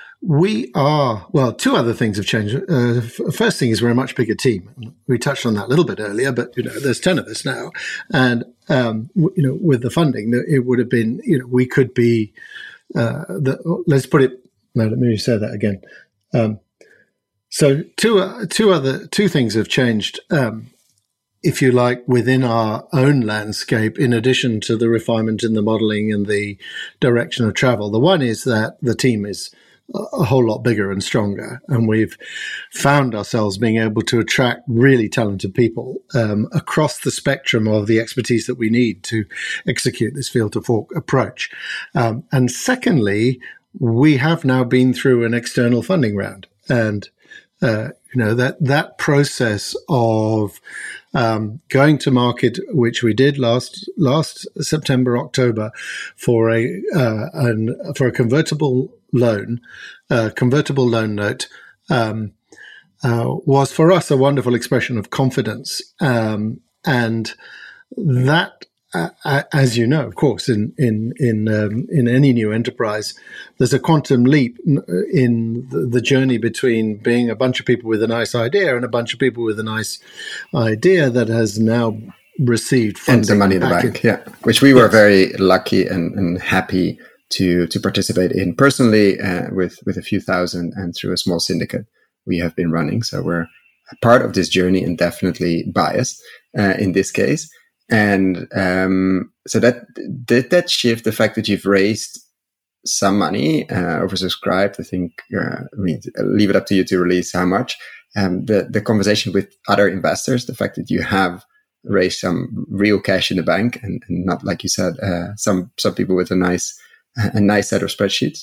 we are, well, two other things have changed. Uh, f- first thing is we're a much bigger team. We touched on that a little bit earlier, but, you know, there's ten of us now. And, um, w- you know, with the funding, it would have been, you know, we could be, uh, the, let's put it, no, let me say that again. Um, so two, uh, two other, two things have changed. Um, if you like, within our own landscape, in addition to the refinement in the modeling and the direction of travel. The one is that the team is a whole lot bigger and stronger, and we've found ourselves being able to attract really talented people um, across the spectrum of the expertise that we need to execute this field to fork approach. Um, and secondly, we have now been through an external funding round, and uh, you know that that process of um, going to market, which we did last last September, October, for a uh, an, for a convertible loan, uh, convertible loan note, um, uh, was for us a wonderful expression of confidence, um, and that. Uh, as you know, of course, in in in um, in any new enterprise, there's a quantum leap in the, the journey between being a bunch of people with a nice idea and a bunch of people with a nice idea that has now received funding
and the money in the bank. Yeah, which we were yes. very lucky and, and happy to to participate in personally uh, with with a few thousand and through a small syndicate we have been running. So we're part of this journey and definitely biased uh, in this case. And um, so that did that shift the fact that you've raised some money, uh, oversubscribed. I think uh, I mean, leave it up to you to release how much. Um, the the conversation with other investors, the fact that you have raised some real cash in the bank, and, and not like you said, uh, some some people with a nice a nice set of spreadsheets.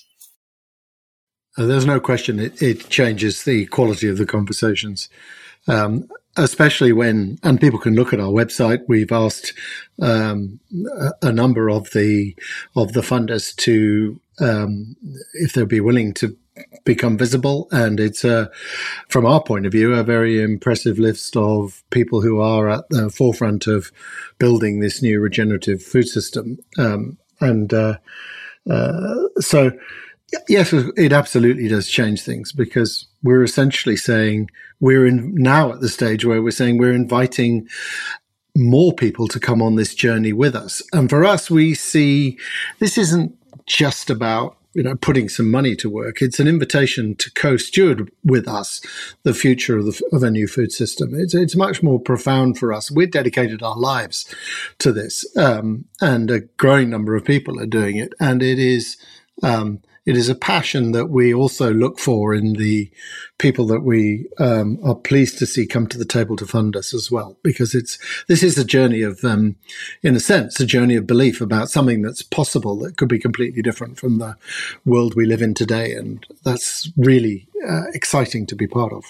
Uh, there's no question it, it changes the quality of the conversations. Um, Especially when, and people can look at our website. We've asked um, a, a number of the of the funders to, um, if they'd be willing to become visible, and it's a, from our point of view, a very impressive list of people who are at the forefront of building this new regenerative food system. Um, and uh, uh, so, yes, it absolutely does change things, because we're essentially saying we're in now at the stage where we're saying we're inviting more people to come on this journey with us. And for us, we see this isn't just about, you know, putting some money to work. It's an invitation to co-steward with us the future of, the, of a new food system. It's, it's much more profound for us. We've dedicated our lives to this, um, and a growing number of people are doing it. And it is um, it is a passion that we also look for in the people that we um, are pleased to see come to the table to fund us as well, because it's this is a journey of, um, in a sense, a journey of belief about something that's possible that could be completely different from the world we live in today, and that's really uh, exciting to be part of.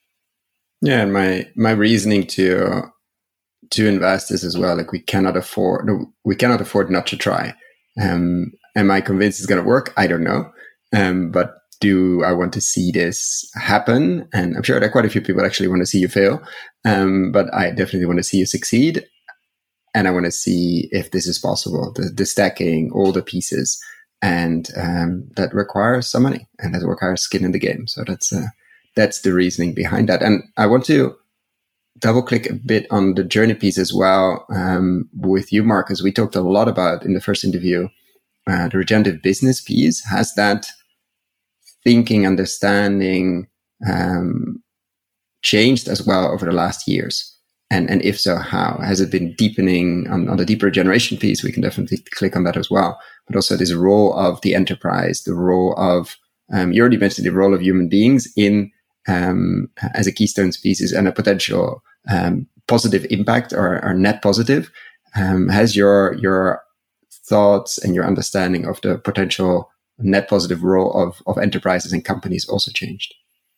Yeah, and my my reasoning to to invest is as well, like we cannot afford we cannot afford not to try. Um, Am I convinced it's going to work? I don't know. Um, but do I want to see this happen? And I'm sure there are quite a few people actually want to see you fail. Um, but I definitely want to see you succeed. And I want to see if this is possible, the, the stacking, all the pieces. And um, that requires some money, and that requires skin in the game. So that's uh, that's the reasoning behind that. And I want to double click a bit on the journey piece as well um, with you, Marcus. We talked a lot about in the first interview, Uh, the regenerative business piece. Has that thinking, understanding um, changed as well over the last years? And and if so, how? Has it been deepening on, on the deeper generation piece? We can definitely click on that as well. But also this role of the enterprise, the role of, um, you already mentioned the role of human beings in um, as a keystone species and a potential um, positive impact or, or net positive. Um, has your your thoughts and your understanding of the potential net positive role of, of enterprises and companies also changed?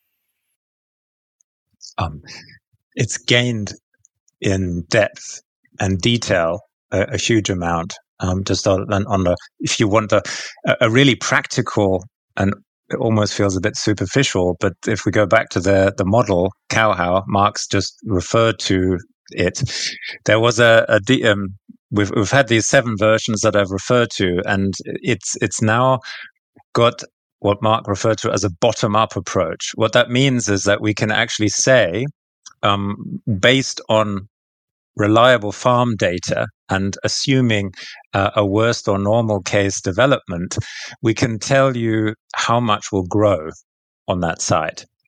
Um, it's gained in depth and detail a, a huge amount. Um, just on, on the, if you want a, a really practical, and it almost feels a bit superficial, but if we go back to the the model, Cowhow, Mark's just referred to it. There was a, a um, We've we've had these seven versions that I've referred to, and it's it's now got what Mark referred to as a bottom-up approach. What that means is that we can actually say, um, based on reliable farm data and assuming uh, a worst or normal case development, we can tell you how much will grow on that site.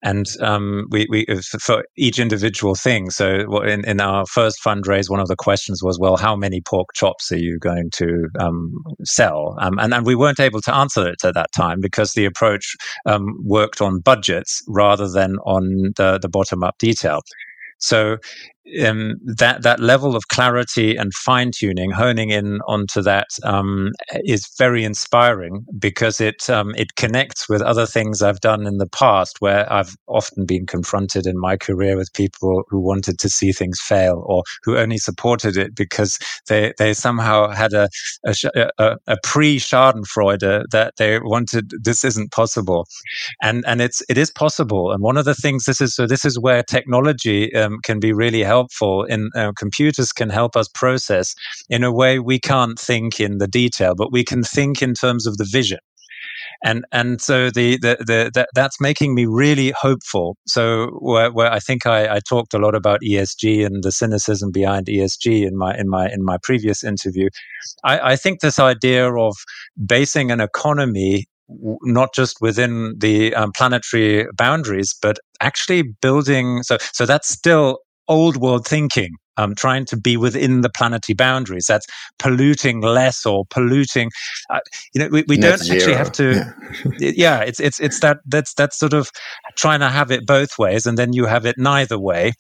And um, we, we for each individual thing. So in, in our first fundraise, one of the questions was, well, how many pork chops are you going to um, sell? Um, and, and we weren't able to answer it at that time because the approach um, worked on budgets rather than on the, the bottom-up detail. So um, that that level of clarity and fine-tuning, honing in onto that, um, is very inspiring because it um, it connects with other things I've done in the past, where I've often been confronted in my career with people who wanted to see things fail or who only supported it because they they somehow had a a, a, a pre-Schadenfreude that they wanted. This isn't possible, and and it's it is possible. And one of the things this is so this is where technology um, can be really helpful. In uh, computers can help us process in a way we can't think in the detail, but we can think in terms of the vision. And and so the the, the, the that's making me really hopeful. So where, where I think I, I talked a lot about E S G and the cynicism behind E S G in my in my in my previous interview, I, I think this idea of basing an economy not just within the um, planetary boundaries, but actually building. So so that's still old world thinking. Um, trying to be within the planetary boundaries. That's polluting less or polluting. Uh, you know, we, we don't
zero.
actually have to. Yeah. yeah, it's it's it's that that's that's sort of trying to have it both ways, and then you have it neither way.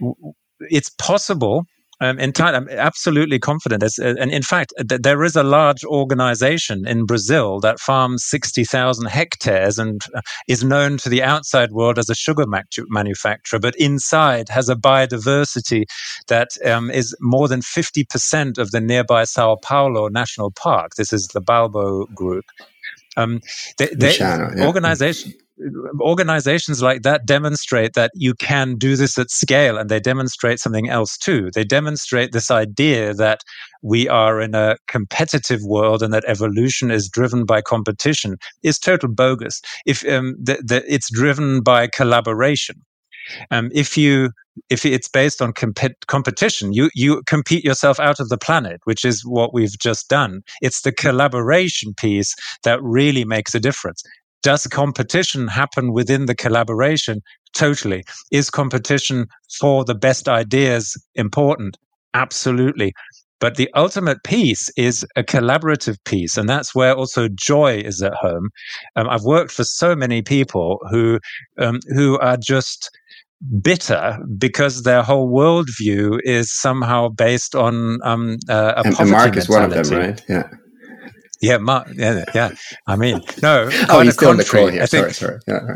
It's possible. Um, entirely, I'm absolutely confident. As, uh, and in fact, th- there is a large organization in Brazil that farms sixty thousand hectares and uh, is known to the outside world as a sugar mac- manufacturer, but inside has a biodiversity that um, is more than fifty percent of the nearby Sao Paulo National Park. This is the Balbo Group. Um, they, they,
Luciano, yeah.
organization, organizations like that demonstrate that you can do this at scale, and they demonstrate something else too. They demonstrate this idea that we are in a competitive world and that evolution is driven by competition is total bogus. If um, the, the, it's driven by collaboration. Um, if you if it's based on comp- competition, you you compete yourself out of the planet, which is what we've just done. It's the collaboration piece that really makes a difference. Does competition happen within the collaboration? Totally. Is competition for the best ideas important? Absolutely. But the ultimate piece is a collaborative piece, and that's where also joy is at home. Um, I've worked for so many people who um, who are just bitter because their whole worldview is somehow based on um, uh, a
and,
poverty
and Mark is
mentality.
one of them, right? Yeah.
Yeah, Mark. Yeah, yeah. I mean, no.
oh, he's still on the call here. Sorry, sorry. Yeah.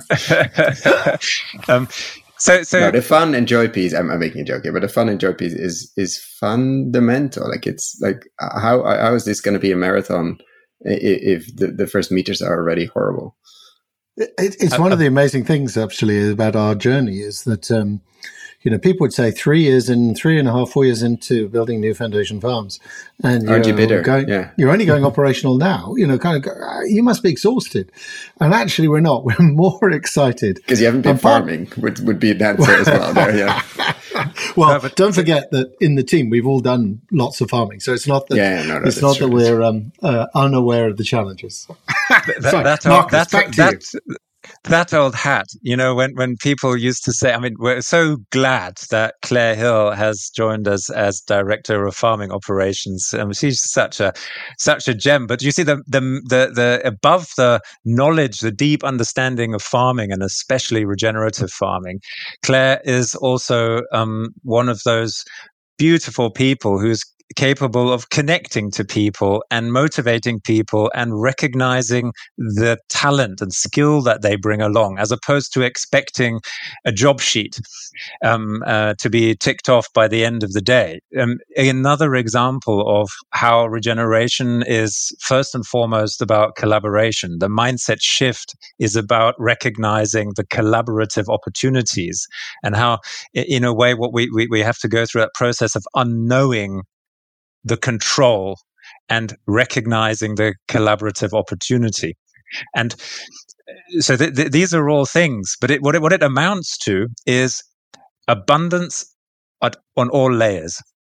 um, so, so
no, the fun and joy piece. I'm, I'm making a joke here, but the fun and joy piece is is fundamental. Like it's like how how is this going to be a marathon if the, the first meters are already horrible?
It, it's one of the amazing things, actually, about our journey is that, um, you know, people would say three years in, three and a half, four years into building New Foundation Farms, and
aren't you bitter?
Going,
yeah.
You're only going operational now. You know, kind of, you must be exhausted, and actually, we're not. We're more excited
because you haven't been farming. Would would be an answer as well. There, yeah.
Well, no, but don't forget that in the team we've all done lots of farming, so it's not that
yeah, no, no,
it's not
true.
that we're um, uh, unaware of the challenges.
that,
Sorry,
that,
Marcus,
that,
back to
that,
you.
That old hat, you know, when, when people used to say, I mean, we're so glad that Claire Hill has joined us as Director of Farming Operations. Um, she's such a such a gem. But you see, the, the the the above the knowledge, the deep understanding of farming, and especially regenerative farming, Claire is also um, one of those beautiful people who's capable of connecting to people and motivating people and recognizing the talent and skill that they bring along, as opposed to expecting a job sheet um, uh, to be ticked off by the end of the day. Um, another example of how regeneration is first and foremost about collaboration. The mindset shift is about recognizing the collaborative opportunities and how, in a way, what we, we, we have to go through that process of unknowing the control and recognizing the collaborative opportunity. And so th- th- these are all things, but it, what, it, what it amounts to is abundance at, on all layers.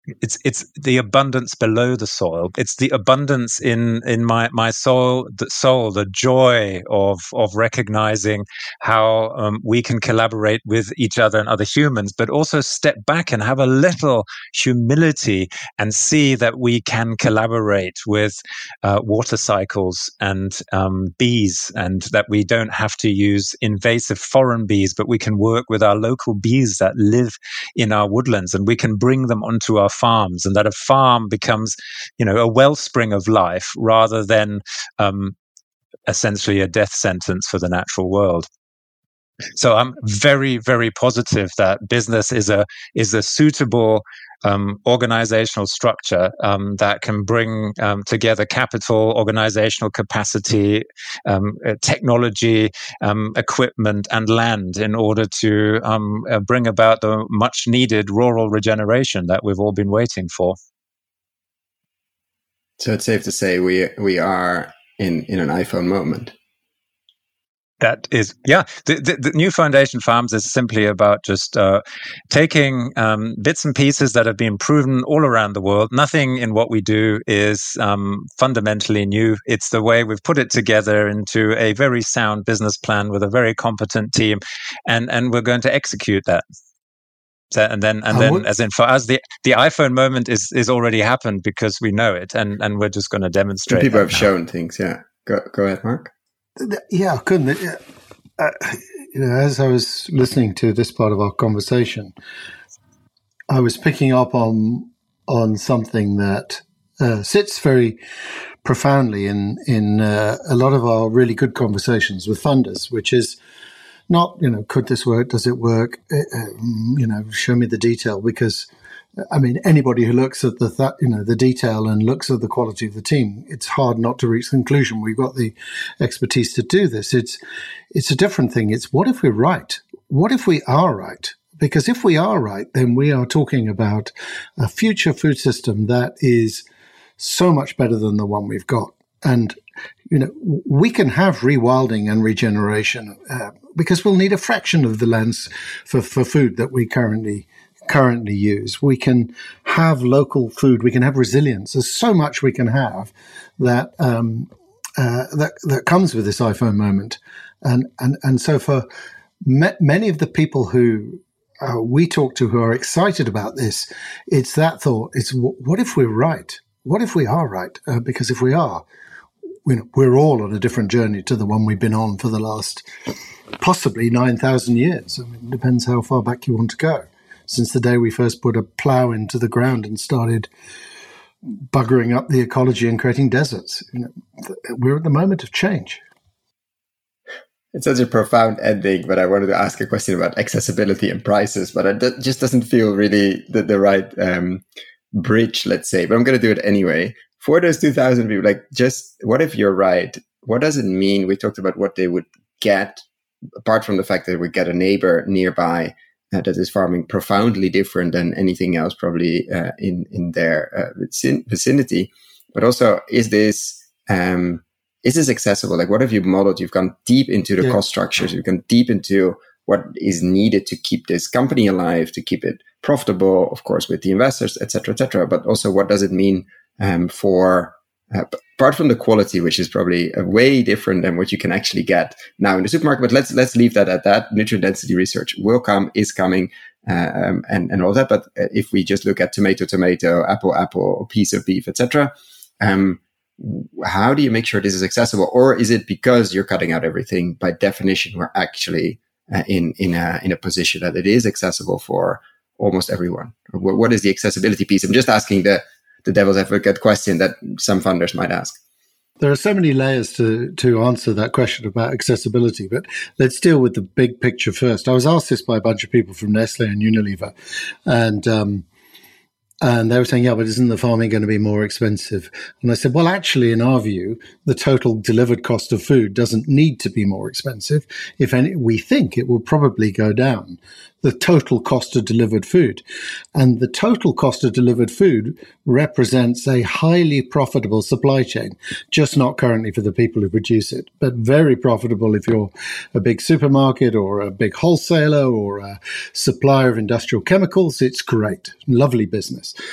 It's it's the abundance below the soil. It's the abundance in in my my soul, the soul, the joy of of recognizing how um, we can collaborate with each other and other humans, but also step back and have a little humility and see that we can collaborate with uh, water cycles and um, bees, and that we don't have to use invasive foreign bees, but we can work with our local bees that live in our woodlands, and we can bring them onto our farms, and that a farm becomes, you know, a wellspring of life rather than um, essentially a death sentence for the natural world. So I'm very, very positive that business is a is a suitable um, organizational structure um, that can bring um, together capital, organizational capacity, um, uh, technology, um, equipment, and land in order to um, uh, bring about the much needed rural regeneration that we've all been waiting for.
So it's safe to say we we are in, in an iPhone moment.
That is, yeah. The, the, the New Foundation Farms is simply about just uh, taking um, bits and pieces that have been proven all around the world. Nothing in what we do is um, fundamentally new. It's the way we've put it together into a very sound business plan with a very competent team, and and we're going to execute that. So, and then, and then, would, as in for us, the, the iPhone moment is is already happened because we know it, and, and we're just going to demonstrate.
People have
now.
shown things. Yeah, go go ahead, Mark.
Yeah, I couldn't. Uh, you know, as I was listening to this part of our conversation, I was picking up on on something that uh, sits very profoundly in in uh, a lot of our really good conversations with funders, which is not, you know, could this work? Does it work? Uh, you know, show me the detail, because I mean, anybody who looks at the th- you know the detail and looks at the quality of the team, it's hard not to reach the conclusion we've got the expertise to do this. It's it's a different thing. It's what if we're right? What if we are right? Because if we are right, then we are talking about a future food system that is so much better than the one we've got. And you know, we can have rewilding and regeneration uh, because we'll need a fraction of the lands for, for food that we currently. currently use. We can have local food. We can have resilience. There's so much we can have that um, uh, that that comes with this iPhone moment, and and and so for me- many of the people who uh, we talk to who are excited about this, it's that thought. It's w- what if we're right? What if we are right? Uh, because if we are, you know, we're all on a different journey to the one we've been on for the last possibly nine thousand years. I mean, it depends how far back you want to go. Since the day we first put a plow into the ground and started buggering up the ecology and creating deserts. You know, we're at the moment of change.
It's such a profound ending, but I wanted to ask a question about accessibility and prices, but it just doesn't feel really the, the right um, bridge, let's say. But I'm going to do it anyway. For those two thousand people, like, just what if you're right? What does it mean? We talked about what they would get, apart from the fact that they would get a neighbor nearby Uh, that is farming profoundly different than anything else probably uh, in in their uh, vicinity. But also, is this um, is this accessible? Like, what have you modeled? You've gone deep into the yeah. cost structures. You've gone deep into what is needed to keep this company alive, to keep it profitable, of course, with the investors, et cetera, et cetera. But also, what does it mean um, for Uh, apart from the quality, which is probably uh, way different than what you can actually get now in the supermarket. But let's let's leave that at that. Nutrient density research will come, is coming, uh, um, and and all that. But uh, if we just look at tomato, tomato, apple, apple, piece of beef, et cetera, um, how do you make sure this is accessible? Or is it because you're cutting out everything, by definition, we're actually uh, in in a in a position that it is accessible for almost everyone? What, what is the accessibility piece? I'm just asking the the devil's advocate question that some funders might ask.
There are so many layers to, to answer that question about accessibility, but let's deal with the big picture first. I was asked this by a bunch of people from Nestle and Unilever, and um, and they were saying, yeah, but isn't the farming going to be more expensive? And I said, well, actually, in our view, the total delivered cost of food doesn't need to be more expensive. If any, we think it will probably go down, the total cost of delivered food. And the total cost of delivered food represents a highly profitable supply chain, just not currently for the people who produce it, but very profitable if you're a big supermarket or a big wholesaler or a supplier of industrial chemicals. It's great, lovely business.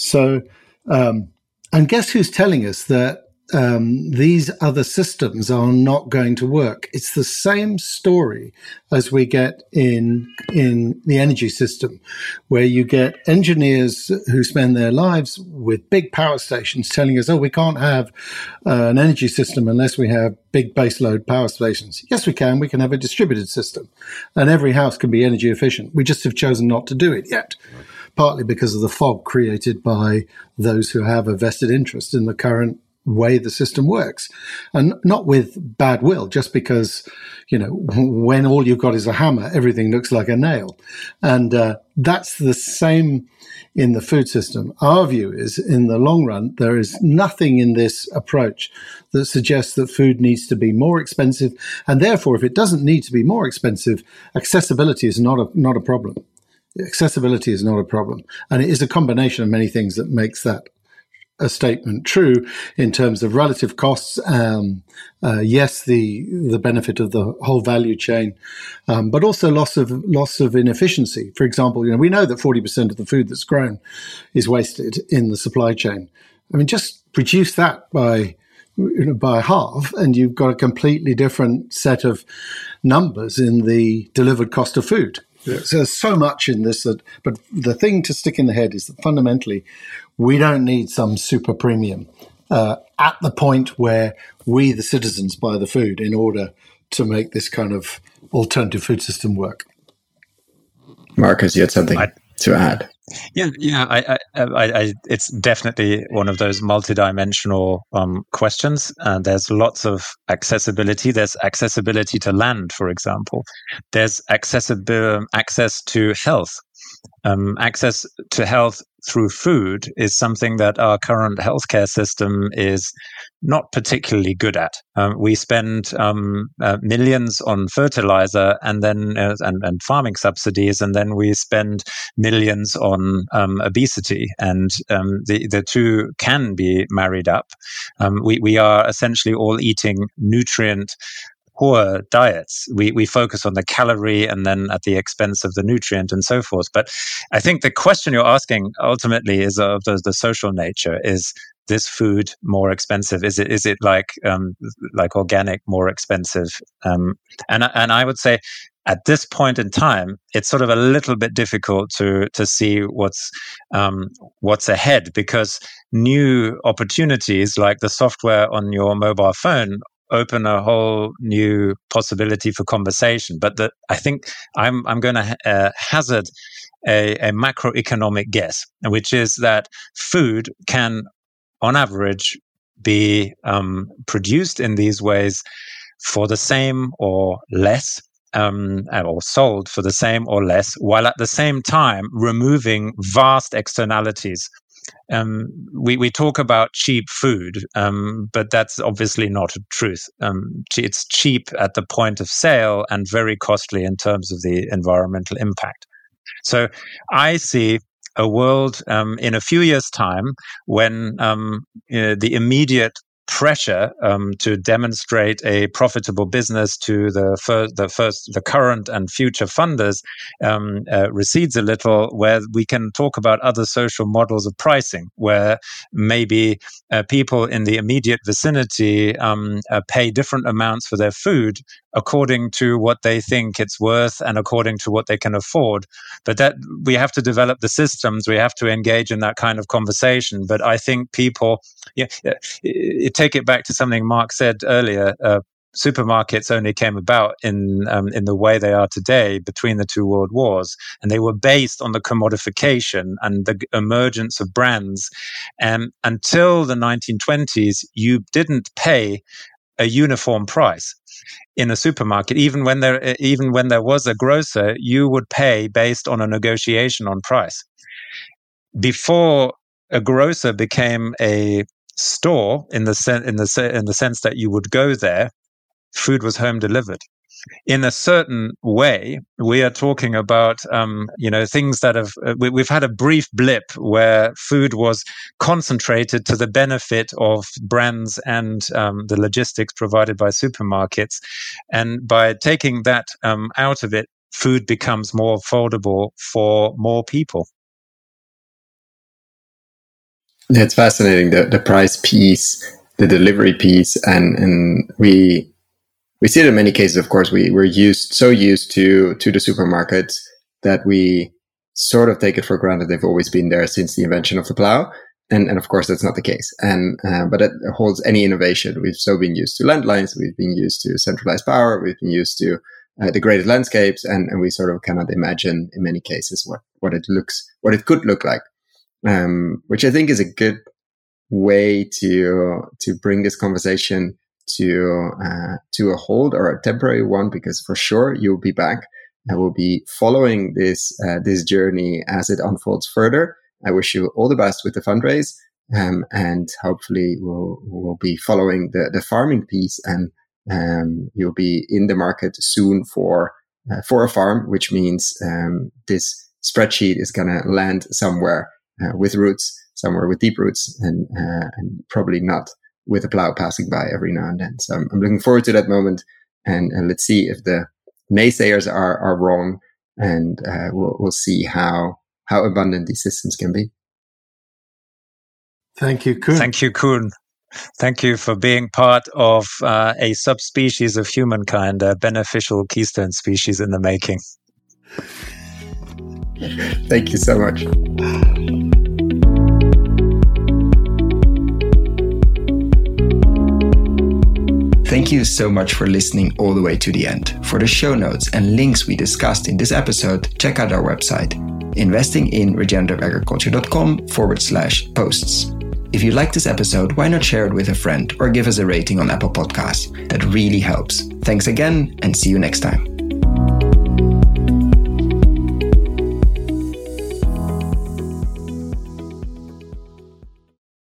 So, um, and guess who's telling us that um, these other systems are not going to work? It's the same story as we get in in the energy system, where you get engineers who spend their lives with big power stations telling us, oh, we can't have uh, an energy system unless we have big baseload power stations. Yes, we can. We can have a distributed system, and every house can be energy efficient. We just have chosen not to do it yet, partly because of the fog created by those who have a vested interest in the current way the system works, and not with bad will, just because, you know, when all you've got is a hammer, everything looks like a nail. And uh, that's the same in the food system. Our view is, in the long run, there is nothing in this approach that suggests that food needs to be more expensive. And therefore, if it doesn't need to be more expensive, accessibility is not a, not a problem. Accessibility is not a problem. And it is a combination of many things that makes that a statement true in terms of relative costs. Um, uh, yes, the the benefit of the whole value chain, um, but also loss of loss of inefficiency. For example, you know, we know that forty percent of the food that's grown is wasted in the supply chain. I mean, just reduce that by you know, by half, and you've got a completely different set of numbers in the delivered cost of food. So there's so much in this that, but the thing to stick in the head is that fundamentally, we don't need some super premium uh, at the point where we, the citizens, buy the food in order to make this kind of alternative food system work.
Marcus, you had something I, to add.
Yeah, yeah. I, I, I, I, it's definitely one of those multidimensional um, questions. Uh, there's lots of accessibility. There's accessibility to land, for example. There's accessible access to health. Um, access to health through food is something that our current healthcare system is not particularly good at. Um, we spend um, uh, millions on fertilizer and then uh, and, and farming subsidies, and then we spend millions on um, obesity, and um, the the two can be married up. Um, we we are essentially all eating nutrient poor diets. We we focus on the calorie and then at the expense of the nutrient and so forth. But I think the question you're asking ultimately is of the, the social nature. Is this food more expensive? Is it is it like um, like organic more expensive? Um, and and I would say at this point in time, it's sort of a little bit difficult to to see what's um, what's ahead, because new opportunities like the software on your mobile phone open a whole new possibility for conversation. But the, I think I'm I'm going to uh, hazard a, a macroeconomic guess, which is that food can, on average, be um, produced in these ways for the same or less, um, or sold for the same or less, while at the same time removing vast externalities. Um, we, we talk about cheap food, um, but that's obviously not a truth. Um, it's cheap at the point of sale and very costly in terms of the environmental impact. So I see a world um, in a few years' time when um, you know, the immediate pressure um, to demonstrate a profitable business to the first, the first, the current and future funders um, uh, recedes a little, where we can talk about other social models of pricing, where maybe uh, people in the immediate vicinity um, uh, pay different amounts for their food according to what they think it's worth and according to what they can afford. But that we have to develop the systems. We have to engage in that kind of conversation. But I think people, yeah, it, take it back to something Mark said earlier. Uh, supermarkets only came about in um, in the way they are today between the two world wars, and they were based on the commodification and the emergence of brands. And until the nineteen twenties, you didn't pay a uniform price in a supermarket. Even when there, even when there was a grocer, you would pay based on a negotiation on price. Before a grocer became a store in the sen- in the in the sense that you would go there, food was home delivered. In a certain way, we are talking about um, you know things that have uh, we, we've had a brief blip where food was concentrated to the benefit of brands and um, the logistics provided by supermarkets, and by taking that um, out of it, food becomes more affordable for more people.
It's fascinating, the, the price piece, the delivery piece, and, and we we see it in many cases. Of course, we, we're used so used to to the supermarkets that we sort of take it for granted they've always been there since the invention of the plow. And, and of course, that's not the case. And uh, but it holds any innovation. We've so been used to landlines, we've been used to centralized power, we've been used to uh, the graded landscapes, and, and we sort of cannot imagine in many cases what, what it looks, what it could look like. Um, which I think is a good way to to bring this conversation to uh, to a hold, or a temporary one, because for sure you'll be back. I will be following this uh, this journey as it unfolds further. I wish you all the best with the fundraise, um, and hopefully we'll we'll be following the the farming piece, and um, you'll be in the market soon for uh, for a farm, which means um, this spreadsheet is gonna land somewhere. Uh, with roots, somewhere with deep roots, and uh, and probably not with a plow passing by every now and then. So I'm, I'm looking forward to that moment, and, and let's see if the naysayers are are wrong, and uh, we'll we'll see how how abundant these systems can be.
Thank you, Koen.
Thank you, Koen. Thank you for being part of uh, a subspecies of humankind, a beneficial keystone species in the making.
Thank you so much. Thank you so much for listening all the way to the end. For the show notes and links we discussed in this episode, check out our website, investinginregenerativeagriculture.com forward slash posts. If you like this episode, why not share it with a friend or give us a rating on Apple Podcasts? That really helps. Thanks again, and see you next time.